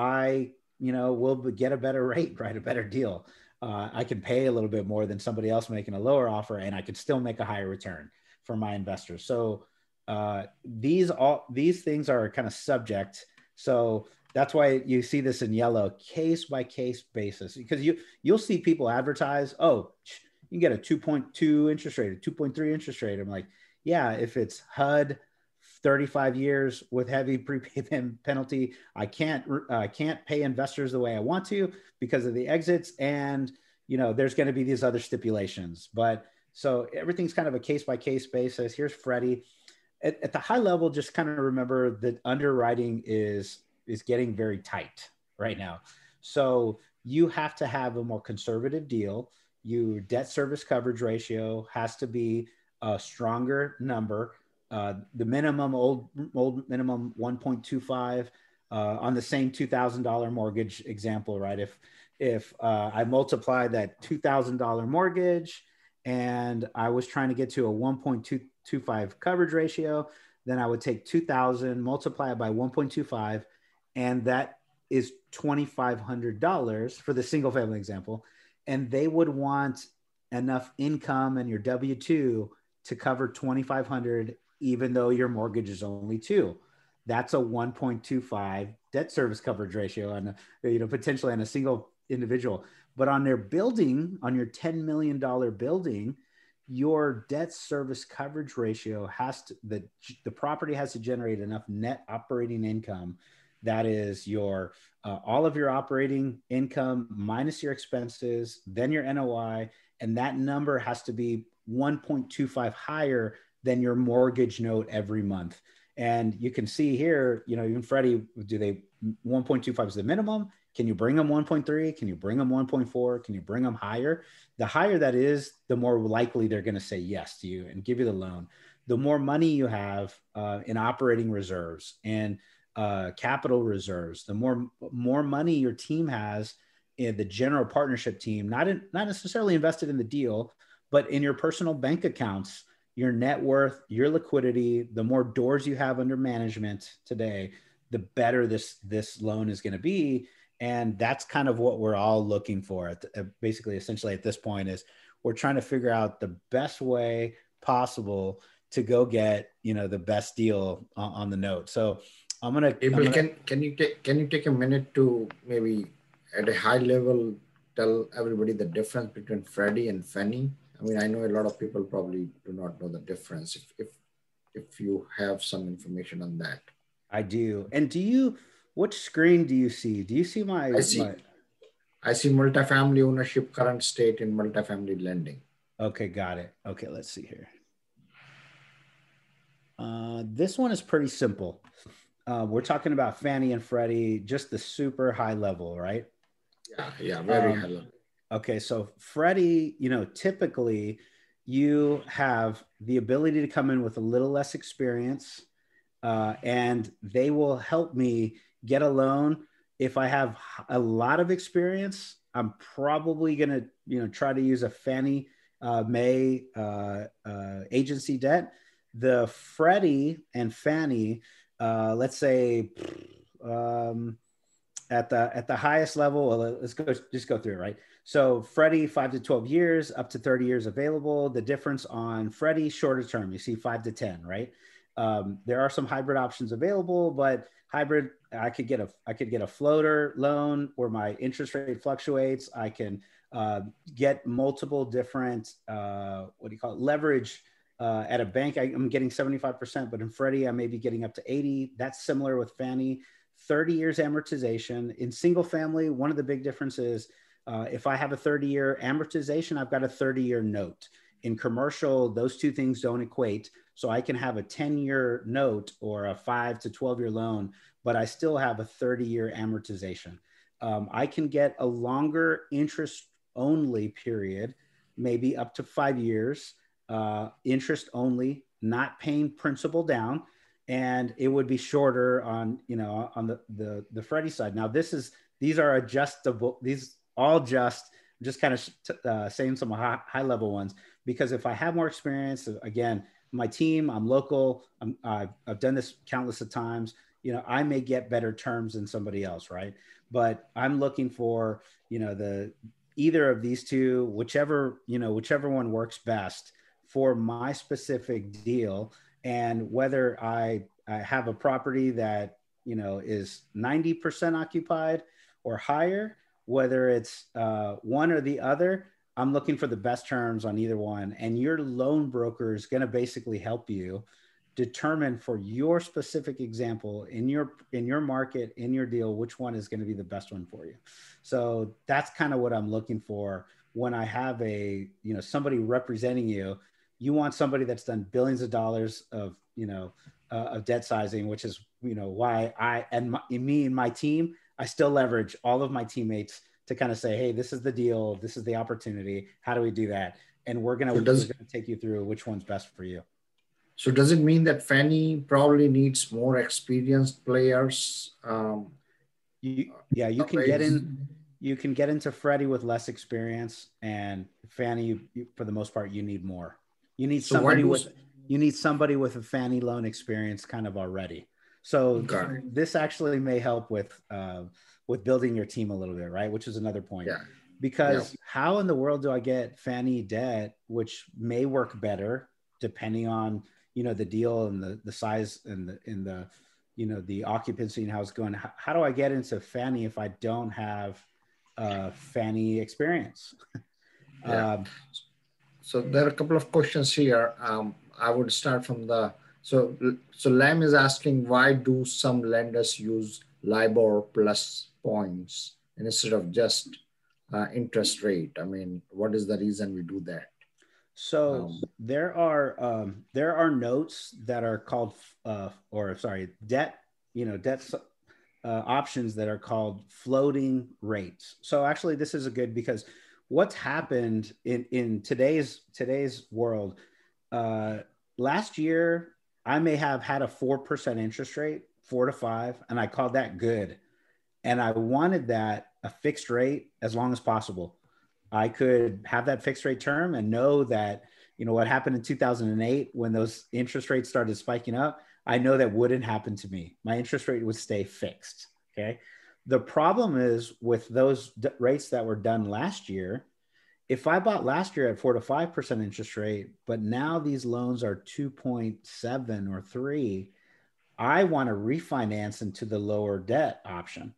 Speaker 2: I, you know, will get a better rate, right? A better deal. Uh, I can pay a little bit more than somebody else making a lower offer, and I can still make a higher return for my investors. So uh, these all these things are kind of subject. So that's why you see this in yellow, case by case basis, because you you'll see people advertise, oh, you can get a two point two interest rate, a two point three interest rate. I'm like, yeah, if it's H U D, thirty-five years with heavy prepayment penalty, I can't I uh, can't pay investors the way I want to because of the exits, and you know there's going to be these other stipulations. But so everything's kind of a case by case basis. Here's Freddie. At, at the high level, just kind of remember that underwriting is is getting very tight right now. So you have to have a more conservative deal. Your debt service coverage ratio has to be a stronger number. Uh, the minimum old old minimum one point two five uh, on the same two thousand dollars mortgage example, right? If if uh, I multiply that two thousand dollars mortgage and I was trying to get to a one point two two five coverage ratio, then I would take two thousand, multiply it by one point two five, and that is twenty-five hundred dollars for the single family example. And they would want enough income and your W two to cover twenty-five hundred dollars, even though your mortgage is only two. That's a one point two five debt service coverage ratio on, you know, potentially on a single individual. But on their building, on your ten million dollars building, your debt service coverage ratio has to, the, the property has to generate enough net operating income. That is your, uh, all of your operating income minus your expenses, then your N O I, and that number has to be one point two five higher than your mortgage note every month. And you can see here, you know, even Freddie, do they, one point two five is the minimum? Can you bring them one point three? Can you bring them one point four? Can you bring them higher? The higher that is, the more likely they're going to say yes to you and give you the loan. The more money you have uh, in operating reserves and uh, capital reserves, the more, more money your team has in the general partnership team, not in, not necessarily invested in the deal, but in your personal bank accounts, your net worth, your liquidity, the more doors you have under management today, the better this, this loan is going to be. And that's kind of what we're all looking for at the, basically, essentially at this point is we're trying to figure out the best way possible to go get, you know, the best deal on, on the note. So I'm going to,
Speaker 1: April, can, can you take, can you take a minute to maybe at a high level, tell everybody the difference between Freddie and Fannie? I mean, I know a lot of people probably do not know the difference. If, if, if you have some information on that.
Speaker 2: I do. And do you, what screen do you see? Do you see my,
Speaker 1: I see,
Speaker 2: my...
Speaker 1: I see multifamily ownership, current state in multifamily lending.
Speaker 2: Okay. Got it. Okay. Let's see here. Uh, this one is pretty simple. Uh, we're talking about Fannie and Freddie, just the super high level, right?
Speaker 1: Yeah. Yeah. Very
Speaker 2: um,
Speaker 1: high level.
Speaker 2: Okay. So Freddie, you know, typically you have the ability to come in with a little less experience, uh, and they will help me get a loan. If I have a lot of experience, I'm probably going to, you know, try to use a Fannie uh, Mae uh, uh, agency debt. The Freddie and Fannie, uh, let's say, um, at the at the highest level, well, let's go just go through it, right? So Freddie, five to twelve years, up to thirty years available. The difference on Freddie, shorter term, you see five to ten, right? Um, there are some hybrid options available, but hybrid, I could get a I could get a floater loan where my interest rate fluctuates. I can uh, get multiple different uh, what do you call it, leverage. Uh, at a bank, I, I'm getting seventy-five percent, but in Freddie, I may be getting up to eighty. That's similar with Fannie. thirty years amortization. In single family, one of the big differences, uh, if I have a thirty year amortization, I've got a thirty year note. In commercial, those two things don't equate. So I can have a ten year note or a five to twelve year loan, but I still have a thirty year amortization. Um, I can get a longer interest only period, maybe up to five years, uh, interest only, not paying principal down. And it would be shorter on, you know, on the, the, the Freddie side. Now this is, these are adjustable, these all just, just kind of uh, saying some high, high level ones, because if I have more experience, again, my team, I'm local, I'm, I've, I've done this countless of times, you know, I may get better terms than somebody else, right? But I'm looking for, you know, the, either of these two, whichever, you know, whichever one works best for my specific deal. And whether I, I have a property that, you know, is ninety percent occupied or higher, whether it's uh, one or the other, I'm looking for the best terms on either one. And your loan broker is going to basically help you determine for your specific example in your, in your market, in your deal, which one is going to be the best one for you. So that's kind of what I'm looking for when I have a, you know, somebody representing you. You want somebody that's done billions of dollars of, you know, uh, of debt sizing, which is, you know, why I, and my, me and my team, I still leverage all of my teammates to kind of say, hey, this is the deal. This is the opportunity. How do we do that? And we're going to,
Speaker 1: So
Speaker 2: we're
Speaker 1: does,
Speaker 2: going to take you through which one's best for you.
Speaker 1: So does it mean that Fannie probably needs more experienced players? Um,
Speaker 2: you, yeah, you can get in, you can get into Freddie with less experience, and Fannie, you, you, for the most part, you need more. You need
Speaker 1: so
Speaker 2: somebody
Speaker 1: do,
Speaker 2: with, you need somebody with a Fannie loan experience kind of already. So this actually may help with, uh, with building your team a little bit, right? Which is another point.
Speaker 1: Yeah.
Speaker 2: Because
Speaker 1: yeah.
Speaker 2: how in the world do I get Fannie debt, which may work better depending on, you know, the deal and the, the size and the, in the, you know, the occupancy and how it's going. How, how do I get into Fannie if I don't have uh, Fannie experience?
Speaker 1: Yeah.
Speaker 2: um,
Speaker 1: so there are a couple of questions here. Um, I would start from the, so, so Lam is asking, why do some lenders use LIBOR plus points instead of just uh, interest rate? I mean, what is the reason we do that?
Speaker 2: So
Speaker 1: Um,
Speaker 2: there are um, there are notes that are called, uh, or sorry, debt, you know, debt uh, options that are called floating rates. So actually, this is a good, because what's happened in in today's today's world. Uh, last year, I may have had a four percent interest rate, four to five, and I called that good, and I wanted that a fixed rate as long as possible. I could have that fixed rate term and know that, you know, what happened in two thousand eight when those interest rates started spiking up, I know that wouldn't happen to me. My interest rate would stay fixed. Okay. The problem is with those d- rates that were done last year, if I bought last year at four to five percent interest rate, but now these loans are two point seven or three, I want to refinance into the lower debt option.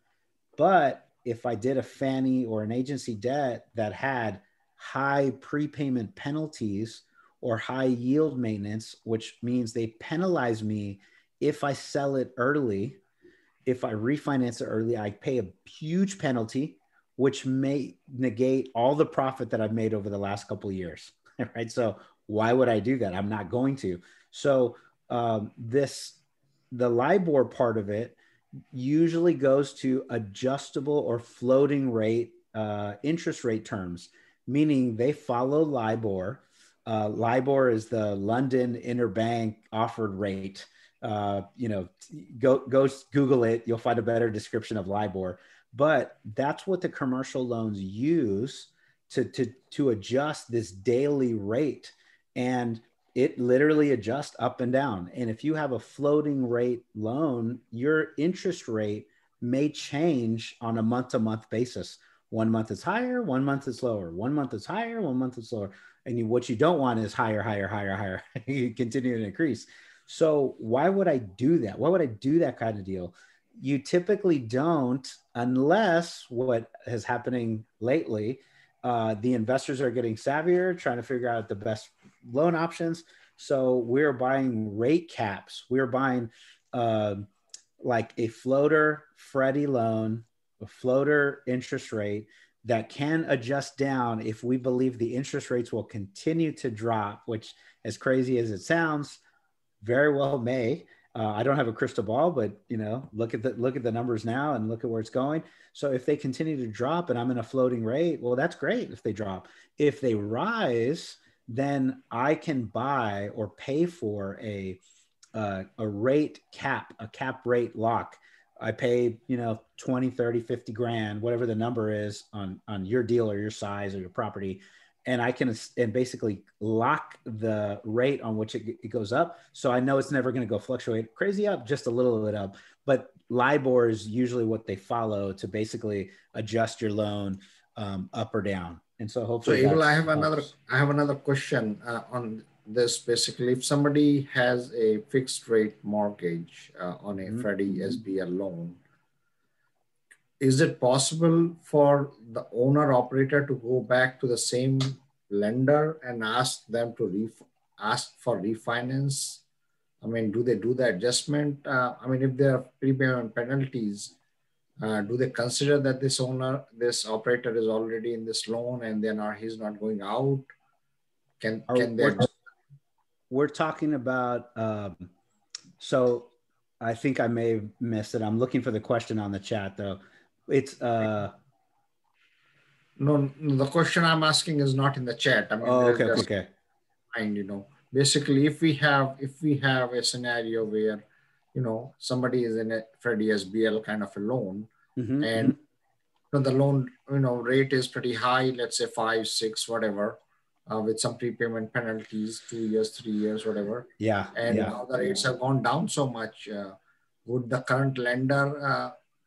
Speaker 2: But if I did a Fannie or an agency debt that had high prepayment penalties or high yield maintenance, which means they penalize me if I sell it early, if I refinance it early, I pay a huge penalty, which may negate all the profit that I've made over the last couple of years, right? So why would I do that? I'm not going to. So um, this, the LIBOR part of it, usually goes to adjustable or floating rate uh, interest rate terms, meaning they follow LIBOR. Uh, LIBOR is the London Interbank Offered Rate. Uh, you know, go go Google it. You'll find a better description of LIBOR. But that's what the commercial loans use to to to adjust this daily rate, and it literally adjusts up and down. And if you have a floating rate loan, your interest rate may change on a month to month basis. One month is higher, one month is lower, one month is higher, one month is lower. And you, what you don't want is higher, higher, higher, higher. You continue to increase. So why would I do that? Why would I do that kind of deal? You typically don't, unless what is happening lately, uh, the investors are getting savvier, trying to figure out the best loan options. So we're buying rate caps. We're buying uh, like a floater Freddie loan, a floater interest rate that can adjust down if we believe the interest rates will continue to drop, which, as crazy as it sounds, very well may. Uh, I don't have a crystal ball, but you know, look at the look at the numbers now and look at where it's going. So if they continue to drop and I'm in a floating rate, well, that's great if they drop. If they rise, then I can buy or pay for a uh, a rate cap, a cap rate lock. I pay, you know, twenty, thirty, fifty grand, whatever the number is on, on your deal or your size or your property. And I can and basically lock the rate on which it, it goes up. So I know it's never going to go fluctuate crazy up, just a little bit up. But LIBOR is usually what they follow to basically adjust your loan um, up or down. And so hopefully.
Speaker 1: So Abel, I have another. I have another question uh, on this. Basically, if somebody has a fixed rate mortgage uh, on a mm-hmm. Freddie S B L loan, is it possible for the owner operator to go back to the same lender and ask them to ref ask for refinance? I mean, do they do the adjustment? Uh, I mean, if there are prepayment penalties, uh, do they consider that this owner, this operator is already in this loan and then are, he's not going out? Can,
Speaker 2: are,
Speaker 1: can they?
Speaker 2: We're, we're talking about, um, so I think I may have missed it. I'm looking for the question on the chat though. It's uh
Speaker 1: no, no, the question I'm asking is not in the chat. I mean,
Speaker 2: oh, okay, okay, okay.
Speaker 1: Mind, you know, basically, if we have if we have a scenario where, you know, somebody is in a Freddie S B L kind of a loan,
Speaker 2: mm-hmm,
Speaker 1: and
Speaker 2: mm-hmm.
Speaker 1: you know, the loan, you know, rate is pretty high, let's say five, six, whatever, uh, with some prepayment penalties, two years, three years, whatever.
Speaker 2: Yeah.
Speaker 1: And
Speaker 2: yeah.
Speaker 1: now the rates have gone down so much. Uh, would the current lender uh,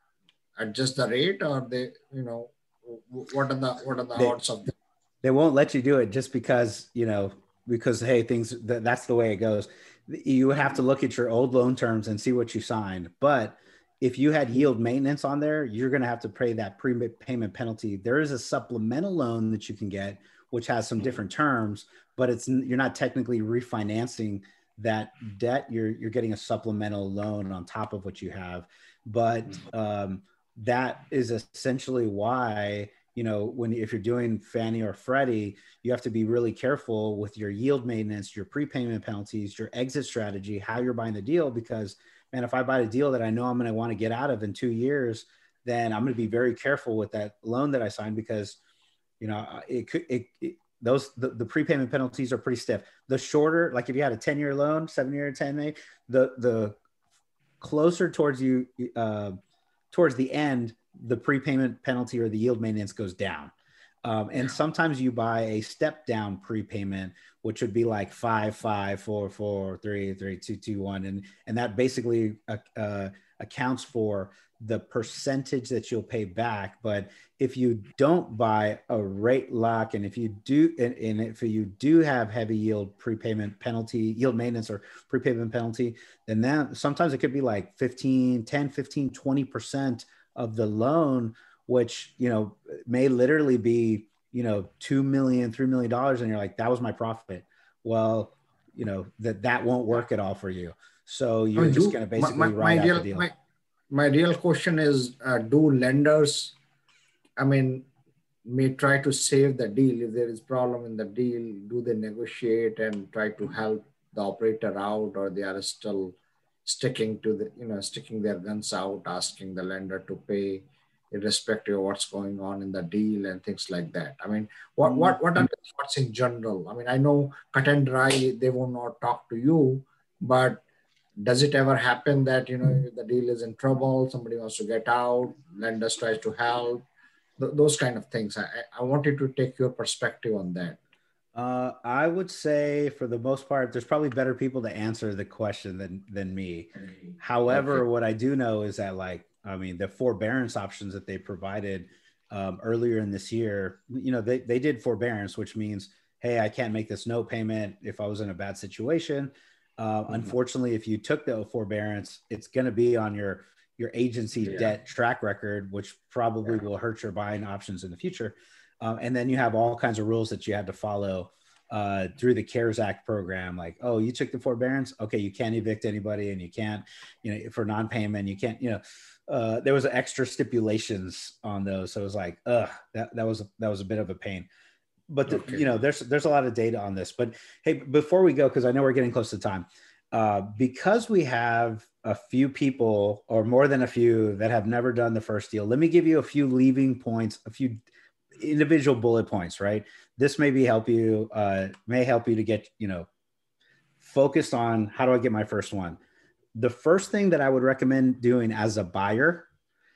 Speaker 1: adjust the rate, or they, you know, what are the what are the
Speaker 2: they,
Speaker 1: odds of that?
Speaker 2: They won't let you do it just because, you know, because hey, things that, that's the way it goes. You would have to look at your old loan terms and see what you signed. But if you had yield maintenance on there, you're going to have to pay that prepayment penalty. There is a supplemental loan that you can get, which has some different terms, but it's you're not technically refinancing that debt. You're you're getting a supplemental loan on top of what you have. But um, that is essentially why, you know, when if you're doing Fannie or Freddie, you have to be really careful with your yield maintenance, your prepayment penalties, your exit strategy, how you're buying the deal. Because, man, if I buy a deal that I know I'm going to want to get out of in two years, then I'm going to be very careful with that loan that I signed because, you know, it could it, it those the, the prepayment penalties are pretty stiff. The shorter, like if you had a ten year loan, seven year, ten, the the closer towards you uh, towards the end, the prepayment penalty or the yield maintenance goes down. Um, and sometimes you buy a step down prepayment, which would be like five, five, four, four, three, three, two, two, one. And, and that basically uh, uh, accounts for the percentage that you'll pay back. But if you don't buy a rate lock, and if you do, and, and if you do have heavy yield prepayment penalty, yield maintenance or prepayment penalty, then that sometimes it could be like fifteen, ten, fifteen, twenty percent of the loan, which, you know, may literally be, you know, two million, three million dollars. And you're like, that was my profit. Well, you know, that, that won't work at all for you. So you're I mean, just going to basically my, my, ride
Speaker 1: my
Speaker 2: out
Speaker 1: real,
Speaker 2: the deal.
Speaker 1: My, my real question is, uh, do lenders, I mean, may try to save the deal. If there is problem in the deal, do they negotiate and try to help the operator out, or they are still sticking to the, you know, sticking their guns out, asking the lender to pay irrespective of what's going on in the deal and things like that? I mean, what, mm-hmm. what, what are the thoughts in general? I mean, I know cut and dry, they will not talk to you, but does it ever happen that, you know, the deal is in trouble, somebody wants to get out, lenders tries to help, th those kind of things? I, I wanted to take your perspective on that.
Speaker 2: Uh, I would say for the most part, there's probably better people to answer the question than, than me. However, okay. What I do know is that, like, I mean, the forbearance options that they provided um, earlier in this year, you know, they, they did forbearance, which means, hey, I can't make this note payment if I was in a bad situation. Uh, mm-hmm. Unfortunately, if you took the forbearance, it's going to be on your your agency yeah. debt track record, which probably yeah. will hurt your buying options in the future. Um, and then you have all kinds of rules that you had to follow uh, through the CARES Act program. Like, oh, you took the forbearance. Okay. You can't evict anybody, and you can't, you know, for non-payment, you can't, you know, uh, there was extra stipulations on those. So it was like, ugh, that, that was, that was a bit of a pain. But, the, okay. you know, there's, there's a lot of data on this, but hey, before we go, cause I know we're getting close to time, uh, because we have a few people or more than a few that have never done the first deal, let me give you a few leaving points, a few individual bullet points, right? This may be help you, uh, may help you to get, you know, focused on how do I get my first one? The first thing that I would recommend doing as a buyer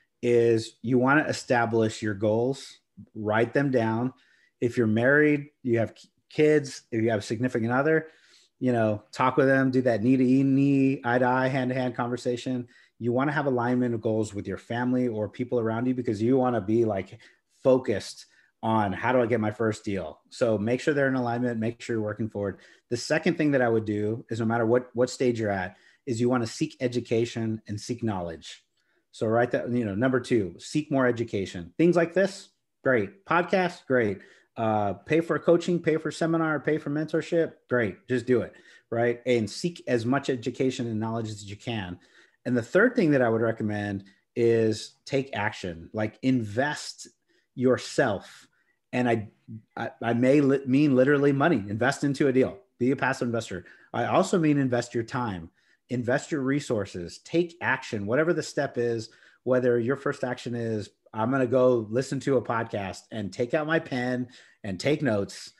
Speaker 2: is you want to establish your goals, write them down. If you're married, you have kids, if you have a significant other, you know, talk with them, do that knee to knee, eye to eye, hand to hand conversation. You want to have alignment of goals with your family or people around you, because you want to be like focused on how do I get my first deal? So make sure they're in alignment, make sure you're working forward. The second thing that I would do is, no matter what, what stage you're at, is you want to seek education and seek knowledge. So write that, you know, number two, seek more education. Things like this, great. Podcast, great. Uh, pay for coaching, pay for seminar, pay for mentorship, great. Just do it, right? And seek as much education and knowledge as you can. And the third thing that I would recommend is take action, like invest yourself. And I, I, I may li- mean literally money, invest into a deal, be a passive investor. I also mean invest your time, invest your resources, take action, whatever the step is, whether your first action is, I'm going to go listen to a podcast and take out my pen and take notes.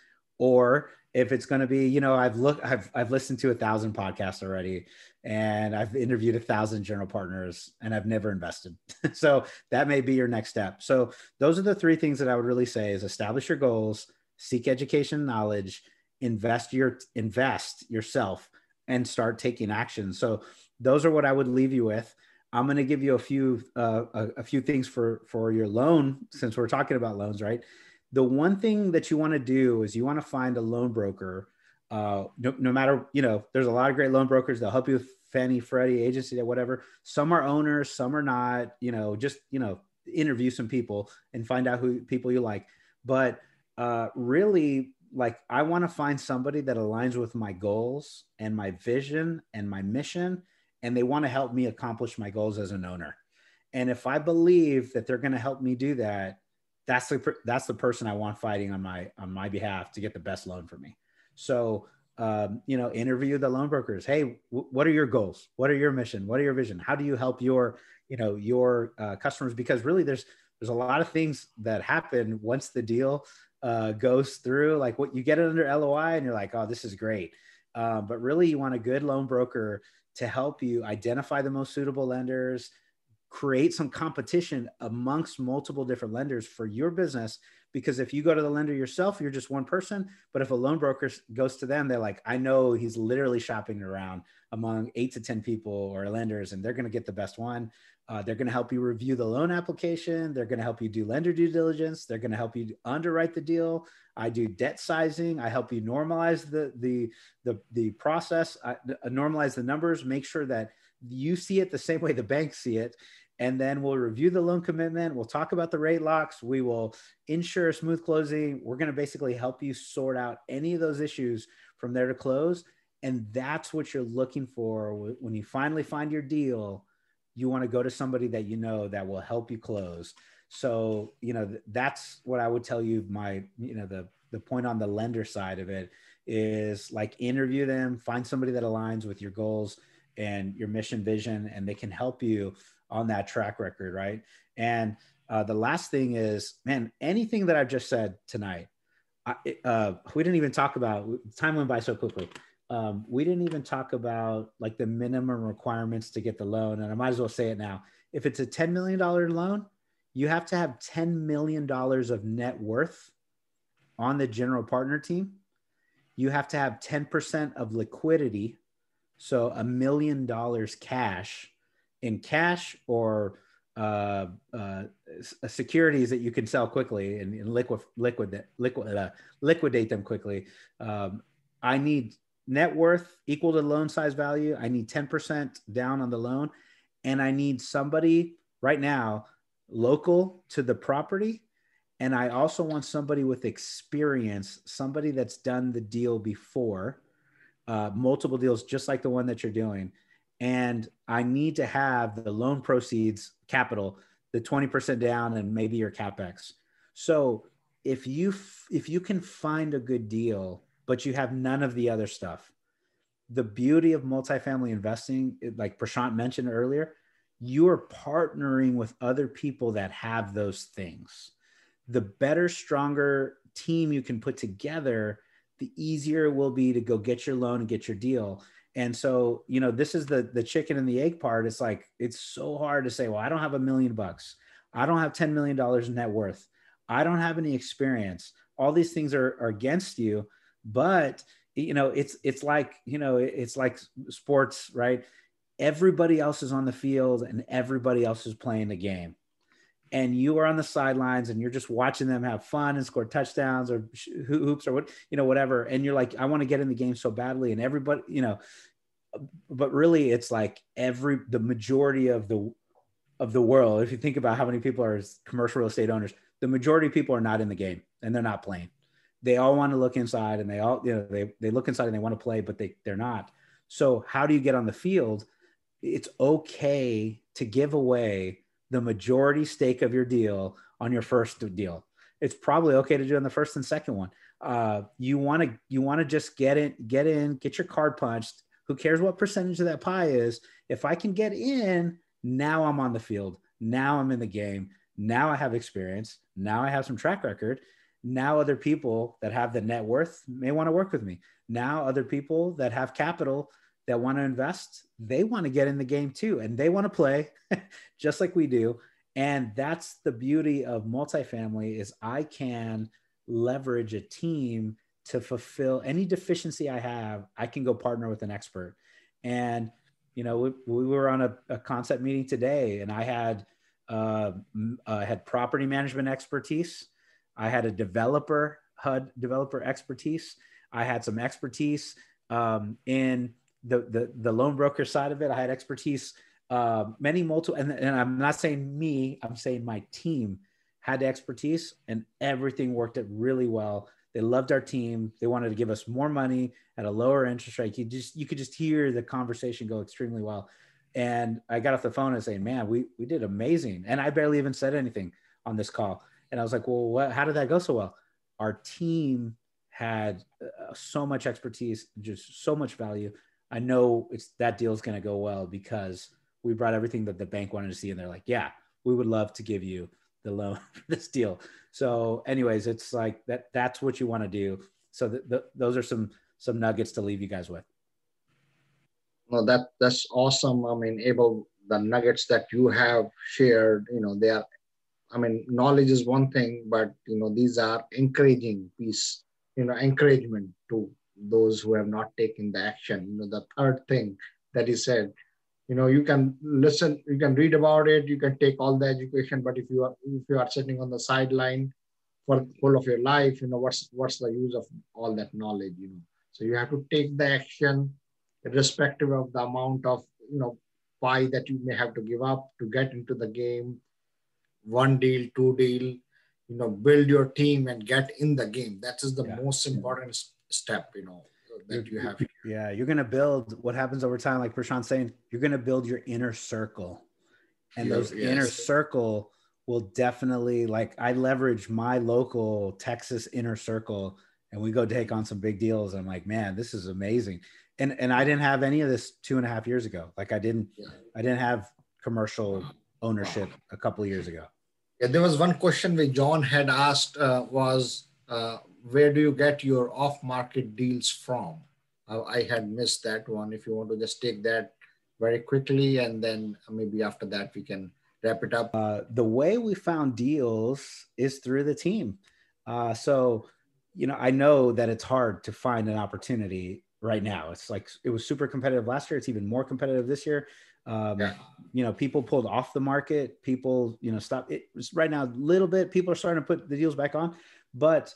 Speaker 2: Or if it's going to be, you know, I've looked, I've, I've listened to a thousand podcasts already, and I've interviewed a thousand general partners, and I've never invested. So that may be your next step. So those are the three things that I would really say is establish your goals, seek education, knowledge, invest your, invest yourself, and start taking action. So those are what I would leave you with. I'm going to give you a few uh, a, a few things for for your loan, since we're talking about loans, right? The one thing that you want to do is you want to find a loan broker. Uh, no, no matter, you know, there's a lot of great loan brokers. They'll help you with Fannie, Freddie, agency, whatever. Some are owners, some are not. You know, just, you know, interview some people and find out who people you like. But uh, really, like, I want to find somebody that aligns with my goals and my vision and my mission, and they want to help me accomplish my goals as an owner. And if I believe that they're going to help me do that, that's the, that's the person I want fighting on my, on my behalf to get the best loan for me. So, um, you know, interview the loan brokers. Hey, w- what are your goals? What are your mission? What are your vision? How do you help your, you know, your uh, customers? Because really there's, there's a lot of things that happen once the deal uh, goes through, like what you get it under L O I and you're like, oh, this is great. Um, but really you want a good loan broker to help you identify the most suitable lenders, create some competition amongst multiple different lenders for your business. Because if you go to the lender yourself, you're just one person. But if a loan broker goes to them, they're like, I know he's literally shopping around among eight to ten people or lenders, and they're going to get the best one. Uh, they're going to help you review the loan application. They're going to help you do lender due diligence. They're going to help you underwrite the deal. I do debt sizing. I help you normalize the, the, the, the process, I, uh, normalize the numbers, make sure that you see it the same way the banks see it. And then we'll review the loan commitment. We'll talk about the rate locks. We will ensure smooth closing. We're going to basically help you sort out any of those issues from there to close. And that's what you're looking for. When you finally find your deal, you want to go to somebody that you know that will help you close. So, you know, that's what I would tell you. My, you know, the, the point on the lender side of it is like interview them, find somebody that aligns with your goals and your mission vision, and they can help you on that track record. Right. And uh, the last thing is, man, anything that I've just said tonight, I, uh, we didn't even talk about, time went by so quickly. Um, we didn't even talk about like the minimum requirements to get the loan. And I might as well say it now. If it's a ten million dollars loan, you have to have ten million dollars of net worth on the general partner team. You have to have ten percent of liquidity. So a million dollars cash in cash or uh, uh, securities that you can sell quickly and, and liquid, liquid, liquid, uh, liquidate them quickly. Um, I need net worth equal to loan size value. I need ten percent down on the loan. And I need somebody right now local to the property. And I also want somebody with experience, somebody that's done the deal before, uh, multiple deals, just like the one that you're doing. And I need to have the loan proceeds capital, the twenty percent down and maybe your CapEx. So if you, if you can find a good deal, but you have none of the other stuff, the beauty of multifamily investing, like Prashant mentioned earlier, you are partnering with other people that have those things. The better, stronger team you can put together, the easier it will be to go get your loan and get your deal. And so, you know, this is the, the chicken and the egg part. It's like, it's so hard to say, well, I don't have a million bucks. I don't have ten million dollars in net worth. I don't have any experience. All these things are, are against you, but you know, it's, it's like, you know, it's like sports, right? Everybody else is on the field and everybody else is playing the game. And you are on the sidelines and you're just watching them have fun and score touchdowns or hoops or what, you know, whatever. And you're like, I want to get in the game so badly. And everybody, you know, but really it's like every, the majority of the, of the world, if you think about how many people are commercial real estate owners, the majority of people are not in the game and they're not playing. They all want to look inside and they all, you know, they, they look inside and they want to play, but they, they're not. So how do you get on the field? It's okay to give away the majority stake of your deal on your first deal. It's probably okay to do on the first and second one. Uh, you want to, you want to just get in, get in, get your card punched. Who cares what percentage of that pie is? If I can get in, now I'm on the field. Now I'm in the game. Now I have experience. Now I have some track record. Now other people that have the net worth may want to work with me. Now other people that have capital that want to invest, they want to get in the game too. And they want to play just like we do. And that's the beauty of multifamily is I can leverage a team to fulfill any deficiency I have. I can go partner with an expert. And, you know, we, we were on a, a concept meeting today and I had, uh, I had property management expertise. I had a developer, H U D developer expertise. I had some expertise um, in the, the, the loan broker side of it. I had expertise, uh, many multiple, and, and I'm not saying me, I'm saying my team had the expertise and everything worked out really well. They loved our team. They wanted to give us more money at a lower interest rate. You just, you could just hear the conversation go extremely well. And I got off the phone and saying, man, we, we did amazing. And I barely even said anything on this call. And I was like, well, what, how did that go so well? Our team had uh, so much expertise, just so much value. I know it's that deal is going to go well because we brought everything that the bank wanted to see. And they're like, yeah, we would love to give you the loan for this deal. So anyways, it's like that, that's what you want to do. So the, the, those are some, some nuggets to leave you guys with.
Speaker 1: Well, that, that's awesome. I mean, Abel, the nuggets that you have shared, you know, they are, I mean, knowledge is one thing, but, you know, these are encouraging piece, you know, encouragement to those who have not taken the action. You know, the third thing that he said, you know, you can listen, you can read about it, you can take all the education, but if you are, if you are sitting on the sideline for whole of your life, you know, what's, what's the use of all that knowledge, you know? So you have to take the action irrespective of the amount of, you know, pie that you may have to give up to get into the game. One deal, two deal, you know, build your team and get in the game. That is the yeah. most important step, you know, that you're, you have.
Speaker 2: Yeah, you're going to build what happens over time. Like Prashant's saying, you're going to build your inner circle. And yes, those yes. inner circle will definitely, like I leverage my local Texas inner circle and we go take on some big deals. I'm like, man, this is amazing. And and I didn't have any of this two and a half years ago. Like I didn't, yeah. I didn't have commercial ownership a couple of years ago.
Speaker 1: Yeah, there was one question which John had asked uh, was, uh, where do you get your off-market deals from? Uh, I had missed that one. If you want to just take that very quickly, and then maybe after that we can wrap it up.
Speaker 2: Uh, the way we found deals is through the team. Uh, so, you know, I know that it's hard to find an opportunity right now. It's like, it was super competitive last year. It's even more competitive this year. Um,
Speaker 1: Yeah.
Speaker 2: you know, people pulled off the market. People, you know, stop it right now a little bit. People are starting to put the deals back on, but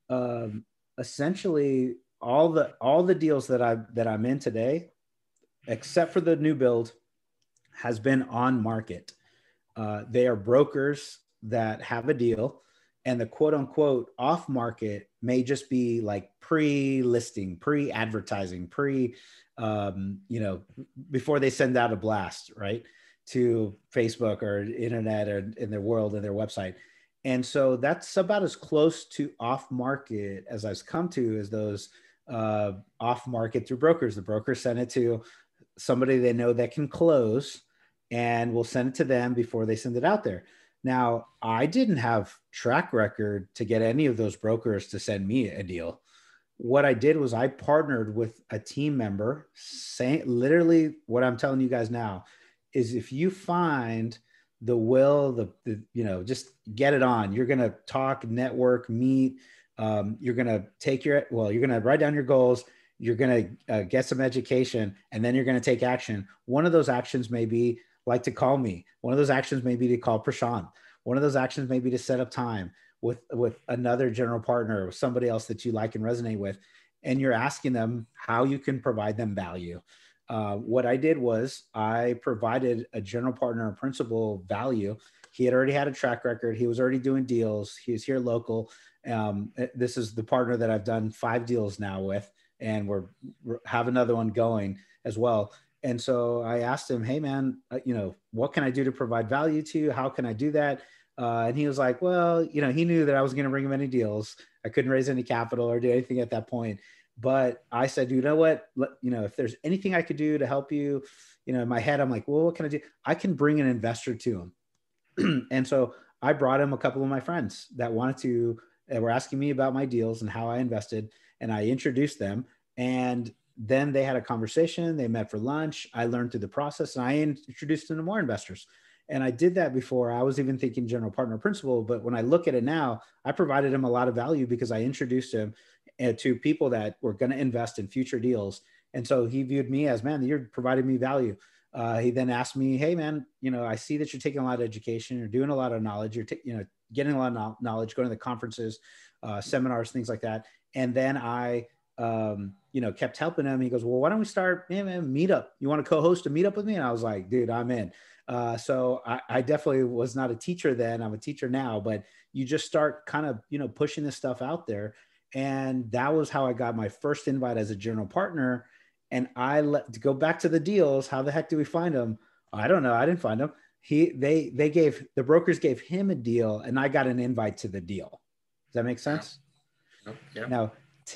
Speaker 2: um, essentially all the all the deals that I that I'm in today, except for the new build, has been on market. Uh, they are brokers that have a deal, and the quote unquote off market may just be like pre-listing, pre-advertising, pre, um, you know, before they send out a blast, right, to Facebook or internet or in their world and their website. And so that's about as close to off market as I've come to is those uh, off market through brokers. The broker sent it to somebody they know that can close, and we'll send it to them before they send it out there. Now, I didn't have track record to get any of those brokers to send me a deal. What I did was I partnered with a team member, saying literally what I'm telling you guys now is if you find the will, the, the you know, just get it on. You're going to talk, network, meet. Um, you're going to take your, well, you're going to write down your goals. You're going to uh, get some education, and then you're going to take action. One of those actions may be like to call me. One of those actions may be to call Prashant. One of those actions may be to set up time with, with another general partner or somebody else that you like and resonate with. And you're asking them how you can provide them value. Uh, what I did was I provided a general partner and principal value. He had already had a track record. He was already doing deals. He was here local. Um, this is the partner that I've done five deals now with, and we're, we're have another one going as well. And so I asked him, hey man, uh, you know, what can I do to provide value to you? How can I do that? Uh, and he was like, well, you know, he knew that I wasn't going to bring him any deals. I couldn't raise any capital or do anything at that point. But I said, you know what, Let, you know, if there's anything I could do to help you, you know, in my head, I'm like, well, what can I do? I can bring an investor to him. And so I brought him a couple of my friends that wanted to, that were asking me about my deals and how I invested. And I introduced them, and then they had a conversation. They met for lunch. I learned through the process, and I introduced them to more investors. And I did that before I was even thinking general partner principal. But when I look at it now, I provided him a lot of value because I introduced him to people that were going to invest in future deals. And so he viewed me as, man, you're providing me value. Uh, he then asked me, hey man, you know, I see that you're taking a lot of education, you're doing a lot of knowledge, you're, t- you know, getting a lot of knowledge, going to the conferences, uh, seminars, things like that. And then I, um, you know, kept helping him. He goes, well, why don't we start, man, man, meetup? You want to co-host a meetup with me? And I was like, dude, I'm in. Uh, so I, I definitely was not a teacher then. I'm a teacher now, but you just start kind of, you know, pushing this stuff out there. And that was how I got my first invite as a general partner. And I let to go back to the deals. How the heck do we find them? I don't know. I didn't find them. He, they, they gave, the brokers gave him a deal, and I got an invite to the deal. Does that make sense?
Speaker 1: Yeah. Yeah.
Speaker 2: Now,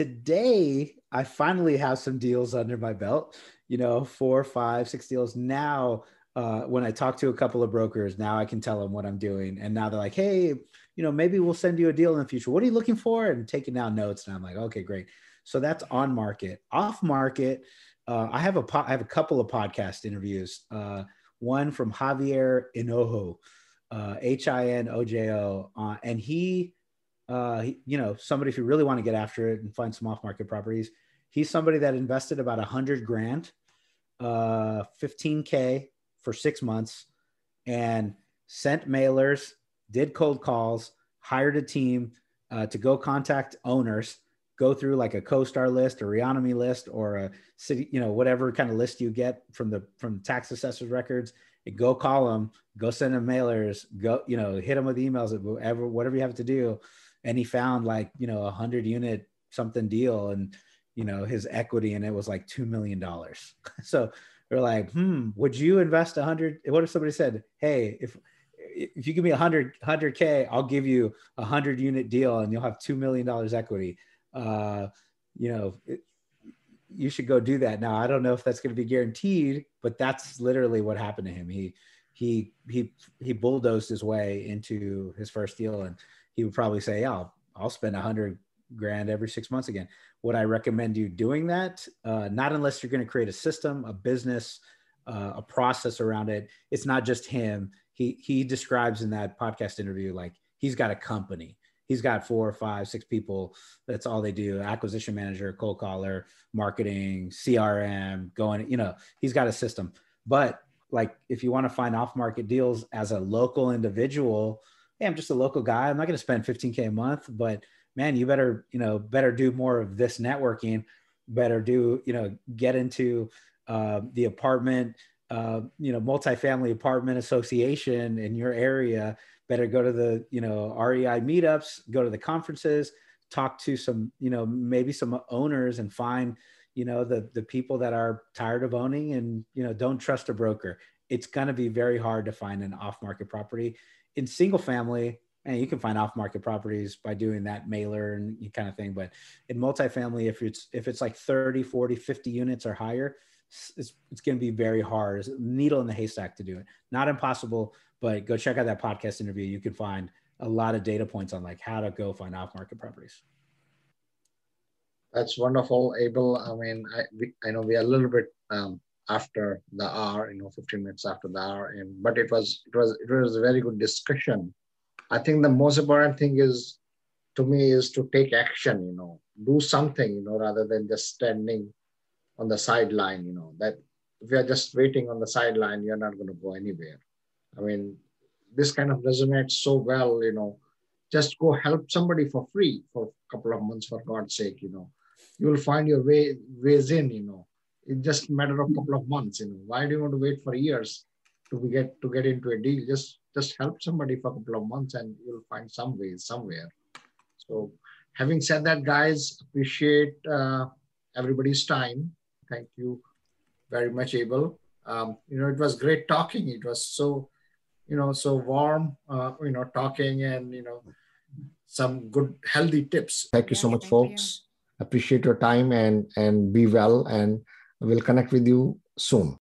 Speaker 2: today, I finally have some deals under my belt, you know, four, five, six deals. Now, uh, when I talk to a couple of brokers, now I can tell them what I'm doing. And now they're like, hey, you know, maybe we'll send you a deal in the future. What are you looking for? And taking down notes. And I'm like, okay, great. So that's on market. Off market, uh, I have a po- I have a couple of podcast interviews. Uh, one from Javier Hinojo, uh, H I N O J O, uh, and he, uh, he, you know, somebody if you really want to get after it and find some off market properties, he's somebody that invested about a hundred grand, uh, fifteen K for six months, and sent mailers, did cold calls, hired a team uh, to go contact owners, go through like a CoStar list or Reonomy list or a city, you know, whatever kind of list you get from the from tax assessors records, and go call them, go send them mailers, go, you know, hit them with emails, whatever, whatever you have to do. And he found like, you know, a hundred unit something deal, and, you know, his equity in it was like two million dollars. So we're like, hmm, would you invest a hundred? What if somebody said, hey, if, if you give me a hundred, hundred K, I'll give you a hundred unit deal and you'll have two million dollars equity. Uh, you know, it, you should go do that. Now, I don't know if that's going to be guaranteed, but that's literally what happened to him. He, he, he, he bulldozed his way into his first deal, and he would probably say, yeah, I'll, I'll spend a hundred grand every six months again. Would I recommend you doing that? Uh, not unless you're going to create a system, a business, uh, a process around it. It's not just him. He, he describes in that podcast interview, like he's got a company. He's got four or five, six people. That's all they do. Acquisition manager, cold caller, marketing, C R M, going, you know, he's got a system. But like, if you want to find off-market deals as a local individual, hey, I'm just a local guy. I'm not going to spend fifteen K a month, but man, you better, you know, better do more of this networking, better do, you know, get into uh, the apartment, uh, you know, multifamily apartment association in your area, better go to the, you know, R E I meetups, go to the conferences, talk to some, you know, maybe some owners and find, you know, the, the people that are tired of owning and, you know, don't trust a broker. It's going to be very hard to find an off-market property. In single family, and you can find off-market properties by doing that mailer and kind of thing. But in multifamily, if it's, if it's like thirty, forty, fifty units or higher, it's, it's going to be very hard. It's a needle in the haystack to do it. Not impossible, but go check out that podcast interview. You can find a lot of data points on like how to go find off-market properties.
Speaker 1: That's wonderful, Abel. I mean, I, we, I know we are a little bit um, after the hour, you know, fifteen minutes after the hour, and but it was it was it was a very good discussion. I think the most important thing is, to me, is to take action. You know, do something. You know, rather than just standing on the sideline. You know, that if you are just waiting on the sideline, you're not going to go anywhere. I mean, this kind of resonates so well. You know, just go help somebody for free for a couple of months, for God's sake. You know, you will find your way ways in. You know, it's just a matter of a couple of months. You know, why do you want to wait for years to get to get into a deal? Just just help somebody for a couple of months, and you'll find some ways somewhere. So, having said that, guys, appreciate uh, everybody's time. Thank you very much, Abel. Um, you know, it was great talking. It was so, you know, so warm. Uh, you know, talking and you know, some good healthy tips. Thank you
Speaker 3: Yes,
Speaker 1: so much,
Speaker 3: thank
Speaker 1: folks. Appreciate your time and and be well. And we'll connect with you soon.